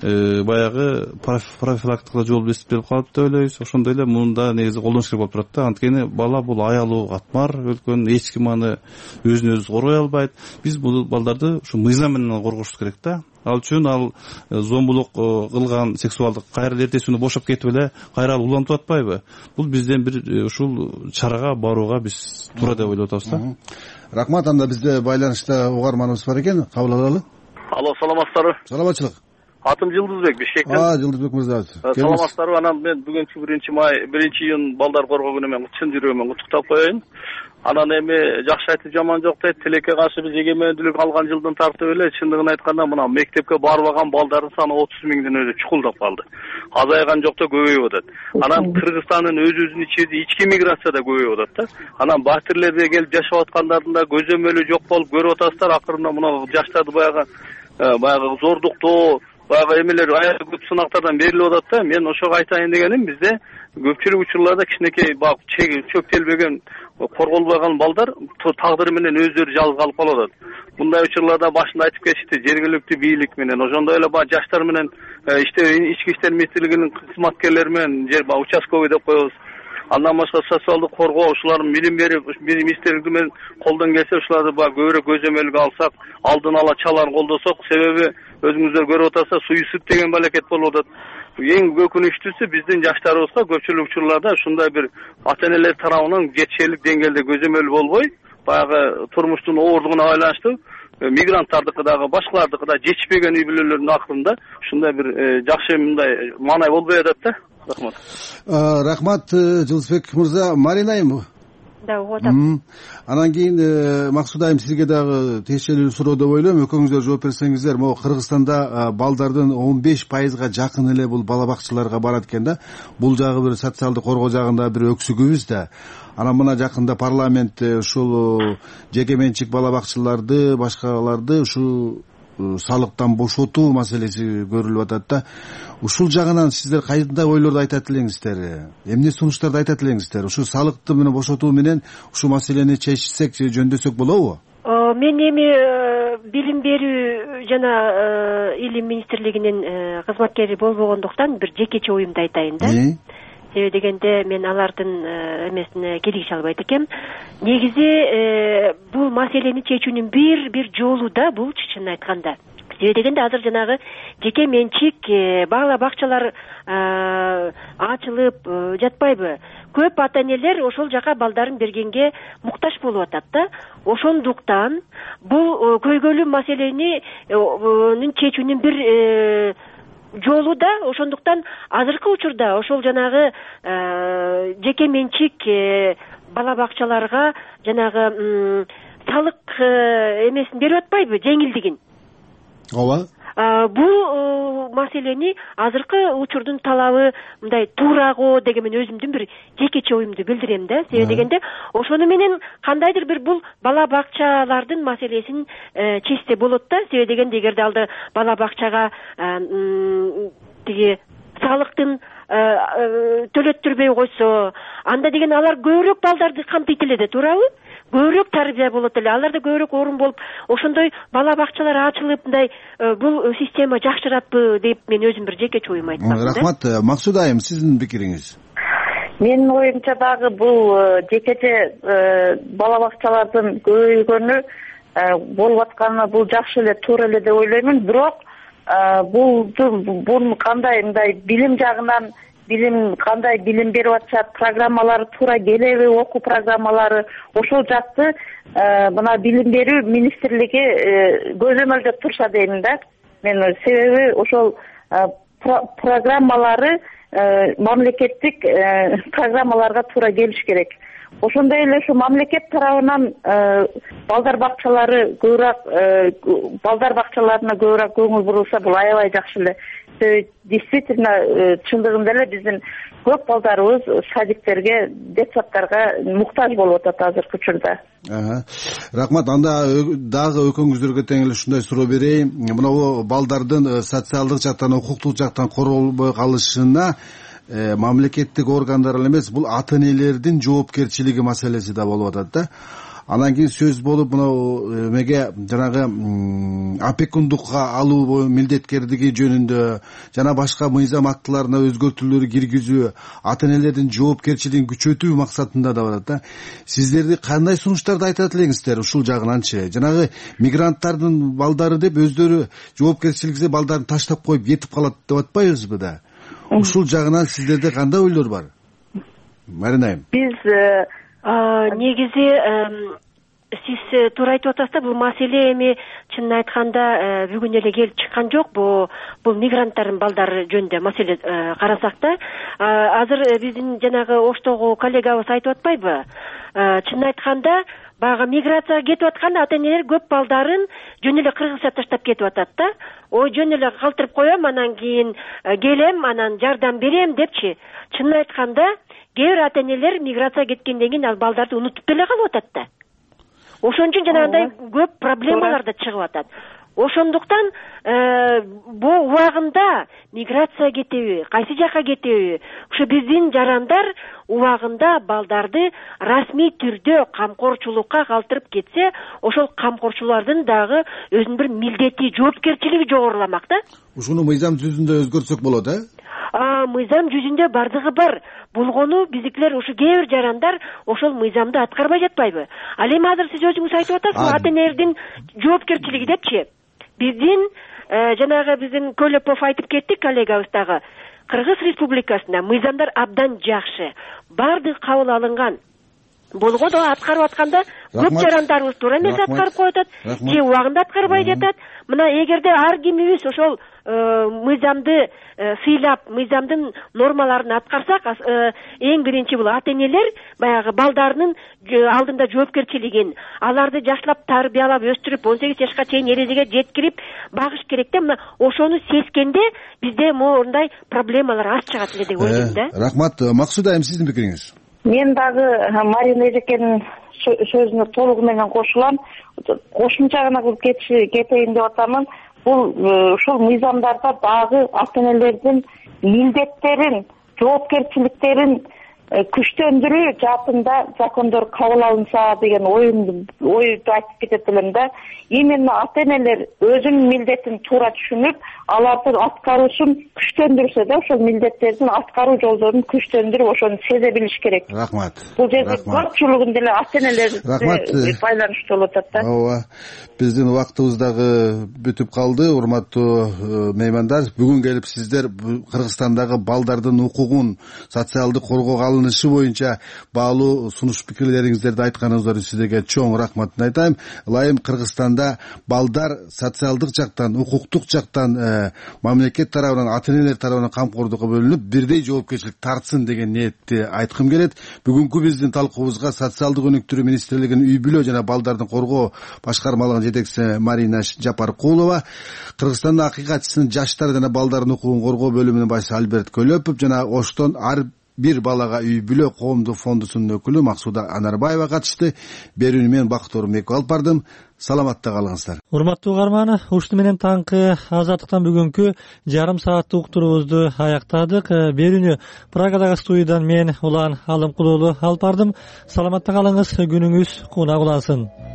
баягы профилактикалык жол эсептелип калат деп ойлойбуз. Ошондой эле муну да негизи колдонуш керек болуп турат да. Анткени бала бул аялуу катмар өлкөнүн, эч ким аны өзүн өзү коргой албайт. Биз бул балдарды ушу мыйзам менен коргошубуз керек да. Ал үчүн зомбулук кылган сексуалдык кайра эртеси күнү бошоп кетип эле кайра улантып атпайбы? Бул бизден бир ушул чарага барууга биз туура деп ойлоп атабыз да. Рахмат. Анда бизде байланышта угарманыбыз бар экен, кабыл алалы. Алло, саламатсыздарбы? Саламатчылык. Атым Жылдызбек, Бишкектен. Жылдызбек мырза. Саламатсыздарбы? Анан мен бүгүнкү 1-июнь балдар коргоо күнү мен чын жүрөгүмөн куттуктап коеюн. Анан эми жакшы айтып жаман жок дейт. Тилекке каршы биз эгемендүүлүк алган жылдан тартып эле чындыгын айтканда мына мектепке барбаган балдардын саны 30 миңдин өзү чукулдап калды. Азайган жок да көбөйүп атат. Анан Кыргызстандын өзүнүн ичинде ички миграция да көбөйүп атат да. Анан батирлерде келип жашап аткандардын да көзөмөлү жок болуп көрүп атасыздар. Акырында мына жаштарды баягы зордуктоо, баягы эмелер аябай көп сынактардан берилип атат да. Мен ошого айтайын дегеним, бизде көпчүлүк учурларда кичинекей чөптөлбөгөн корголбаган балдар тагдыры менен өздөрү жалгыз калып калып атат. Мындай учурларда башында айтып кетишти, жергиликтүү бийлик менен, ошондой эле жаштар менен ички иштер министрлигинин кызматкерлери менен участковый деп коебуз. Андан башка социалдык коргоо ушулардын билим берип, министрлиги менен колдон келсе ушуларды көбүрөөк көзөмөлгө алсак, алдын ала чаларын колдосок, себеби өзүңүздөр көрүп атасыздар, суюцид деген балекет болуп атат. Эң өкүнүчтүүсү биздин жаштарыбызга көпчүлүк учурларда ушундай бир ата-энелер тарабынан жетишерлик деңгээлде көзөмөл болбой, баягы турмуштун ооругуна байланыштуу мигранттардыкы дагы, башкалардыкы да жетишпеген үй бүлөлөрдүн акырында ушундай бир жакшы мындай маанай болбой атат да. Рахмат. Рахмат, Жылдызбек мырза. Марина айым. Да, угуп атам. Анан кийин Максут айым, сизге дагы тиешелүү суроо деп ойлойм. Экөөңүздөр жооп берсеңиздер. Могу Кыргызстанда балдардын 15%га жакын эле бул бала бакчаларга барат экен да. Бул жагы бир социалдык коргоо жагында бир өксүгүбүз да. Анан мына жакында парламент ушул жеке менчик бала бакчаларды, башкаларды ушу салыктан бошотуу маселеси көрүлүп атат да. Ушул жагынан сиздер кандай ойлорду айтат элеңиздер? Эмне сунуштарды айтат элеңиздер? Ушу салыкты менен бошотуу менен ушу маселени чечсек, жөндөсөк болобу? Мен эми билим берүү жана илим министрлигинин кызматкери болбогондуктан бир жекече оюмду айтайын да. Себеби дегенде мен алардын эмесине келише албайт экем. Негизи бул маселени чечүүнүн бир жолу да бул, чын айтканда. Себеби дегенде азыр жанагы жеке менчик бала бакчалар ачылып жатпайбы? көп ата энелер ошол жака балдарын бергенге муктаж болуп атат да. Ошондуктан бул көйгөйлүү маселени чечүүнүн бир жолу да. Ошондуктан азыркы учурда ошол жанагы жеке менчик бала бакчаларга жанагы салык эмесин берип атпайбы, жеңилдигин? Ооба. Бул маселени азыркы учурдун талабы мындай туурагы деген мен өзүмдүн бир жекече оюмду билдирем да. Себеби дегенде ошону менен кандайдыр бир бул бала бакчалардын маселесин чечсе болот да. Себеби дегенде эгерде алды бала бакчага тиги салыктын төлөттүрбөй койсо, анда деген алар көбүрөөк балдарды камтыйт эле да, туурабы? Көбүрөөк тарбия болот эле, аларда көбүрөөк орун болуп, ошондой бала бакчалар ачылып, мындай бул система жакшыратпы деп мен өзүм бир жекече оюм айтсам. Рахмат. Максуда айым, сиздин пикириңиз? Менин оюмча дагы бул жекече бала бакчалардын көбөйгөнү болуп атканы бул жакшы эле, туура эле деп ойлоймун. Бирок бул кандай мындай билим жагынан кандай билим берип атышат, программалары туура келеби, окуу программалары, ошол жакты мына билим берүү министрлиги көзөмөлдөп турса деймин да. Мен себеби ошол программалары мамлекеттик программаларга туура келиш керек. Ошондой эле ушу мамлекет тарабынан балдар бакчалары балдар бакчаларына көбүрөөк көңүл бурулса, бул аябай жакшы эле. Действительно, чындыгында эле биздин көп балдарыбыз садиктерге, детсадтарга муктаж болуп атат азыркы учурда. Рахмат. Анда дагы экөөңүздөргө тең эле ушундай суроо берейин. Мына балдардын социалдык жактан, укуктук жактан корголбой калышына мамлекеттик органдар эле эмес, бул ата энелердин жоопкерчилиги маселеси да болуп атат да. Анан кийин сөз болуп, мына эмеге жанагы опекундукка алуу милдеткерлиги жөнүндө жана башка мыйзам актыларына өзгөртүүлөр киргизүү, ата энелердин жоопкерчилигин күчөтүү максатында да барат да. Сиздерди кандай сунуштарды айтат элеңиздер ушул жагынанчы? Жанагы мигранттардын балдары деп өздөрү жоопкерчиликсиз балдарын таштап коюп кетип калат деп атпайбызбы да? Ушул жагынан сиздерде кандай ойлор бар? Марина айым. Биз негизи сиз туура айтып атасыз да, бул маселе эми чынын айтканда бүгүн эле келип чыккан жок. Бул мигранттардын балдары жөнүндө маселе карасак да, азыр биздин жанагы Оштогу коллегабыз айтып атпайбы? Чынын айтканда баягы миграцияга кетип атканда ата энелер көп балдарын жөн эле Кыргызча таштап кетип атат да. Ой, жөн эле калтырып коем, анан кийин келем, анан жардам берем депчи. Чынын айтканда кээ бир ата энелер миграцияга кеткенден кийин ал балдарды унутуп деле калып атат да. Ошон үчүн жанагындай көп проблемалар да чыгып атат. Ошондуктан бул убагында миграция кетеби, кайсы жака кетеби, ушу биздин жарандар убагында балдарды расмий түрдө камкорчулукка калтырып кетсе, ошол камкорчулардын дагы өзүнүн бир милдети, жоопкерчилиги жогоруламак да. Ушуну мыйзам жүзүндө өзгөртсөк болот, Мыйзам жүзүндө бардыгы бар. Болгону биздикилер ушу кээ бир жарандар ошол мыйзамды аткарбай жатпайбы? Ал эми азыр сиз өзүңүз айтып атасыз, ата энелердин жоопкерчилиги депчи. Биздин жанагы биздин Көлөпов айтып кетти, коллегабыз дагы. Кыргыз Республикасында мыйзамдар абдан жакшы. Бардыгы кабыл алынган. Болгону аткарып атканда көп жарандарыбыз туура эмес аткарып коюп атат, же убагында аткарбай жатат. Мына эгерде ар кимибиз ошол мыйзамды сыйлап, мыйзамдын нормаларын аткарсак, эң биринчи бул ата энелер баягы балдарынын алдында жоопкерчилигин, аларды жакшылап тарбиялап, өстүрүп, 18 жашка чейин эрежеге жеткирип багыш керек да. Мына ошону сезгенде бизде мындай проблемалар аз чыгат эле деп ойлойм да. Рахмат. Максуда айым, сиздин пикириңиз? Мен дагы Марина эжекенин сөзүнө толугу менен кошулам. Кошумча гана кылып кетейин деп атамын. Бул ушул мыйзамдарда дагы ата энелердин милдеттерин, жоопкерчиликтерин күчтөндүрүү жаатында закондор кабыл алынса деген oydu айтып кетет элем да. Именно ата энелер өзүнүн милдетин туура түшүнүп, алардын аткаруусун күчтөндүрсө да, ошол милдеттердин аткаруу жолдорун күчтөндүрүп, ошону сезе билиш керек. Рахмат. Бул жерде көпчүлүгүн деле ата энелер байланыштуу болуп атат да. Ооба. Биздин убактыбыз дагы бүтүп калды, урматтуу меймандар. Бүгүн келип сиздер Кыргызстандагы балдардын укугун социалдык коргоого алынышы боюнча баалуу сунуш пикирлериңиздерди айтканыңыздар үчүн сиздерге чоң рахматымды айтайм. Ылайым Кыргызстанда балдар социалдык жактан, укуктук жактан мамлекет тарабынан, ата-энелер тарабынан камкордукка бөлүнүп, бирдей жоопкерчилик тартсын деген ниетти айткым келет. Бүгүнкү биздин талкуубузга социалдык өнүктүрүү министрлигинин үй бүлө жана балдарды коргоо башкармалыгынын жетекчиси Марина Жапаркулова, Кыргызстандын акыйкатчысынын жаштар жана балдардын укугун коргоо бөлүмүнүн башчысы Альберт Көлөпов жана Оштон ар бир балага үй бүлө коомдук фондусунун өкүлү Максуда Анарбаева катышты. Берүүнү мен Бакыт Орунбеков алып бардым. Саламатта калыңыздар. Урматтуу угарман, ушуну менен таңкы Азаттыктан бүгүнкү жарым сааттык уктуруубузду аяктадык. Берүүнү Прагадагы студиядан мен Улан Алымкулуулу алып бардым. Саламатта калыңыз, күнүңүз кунак улансын.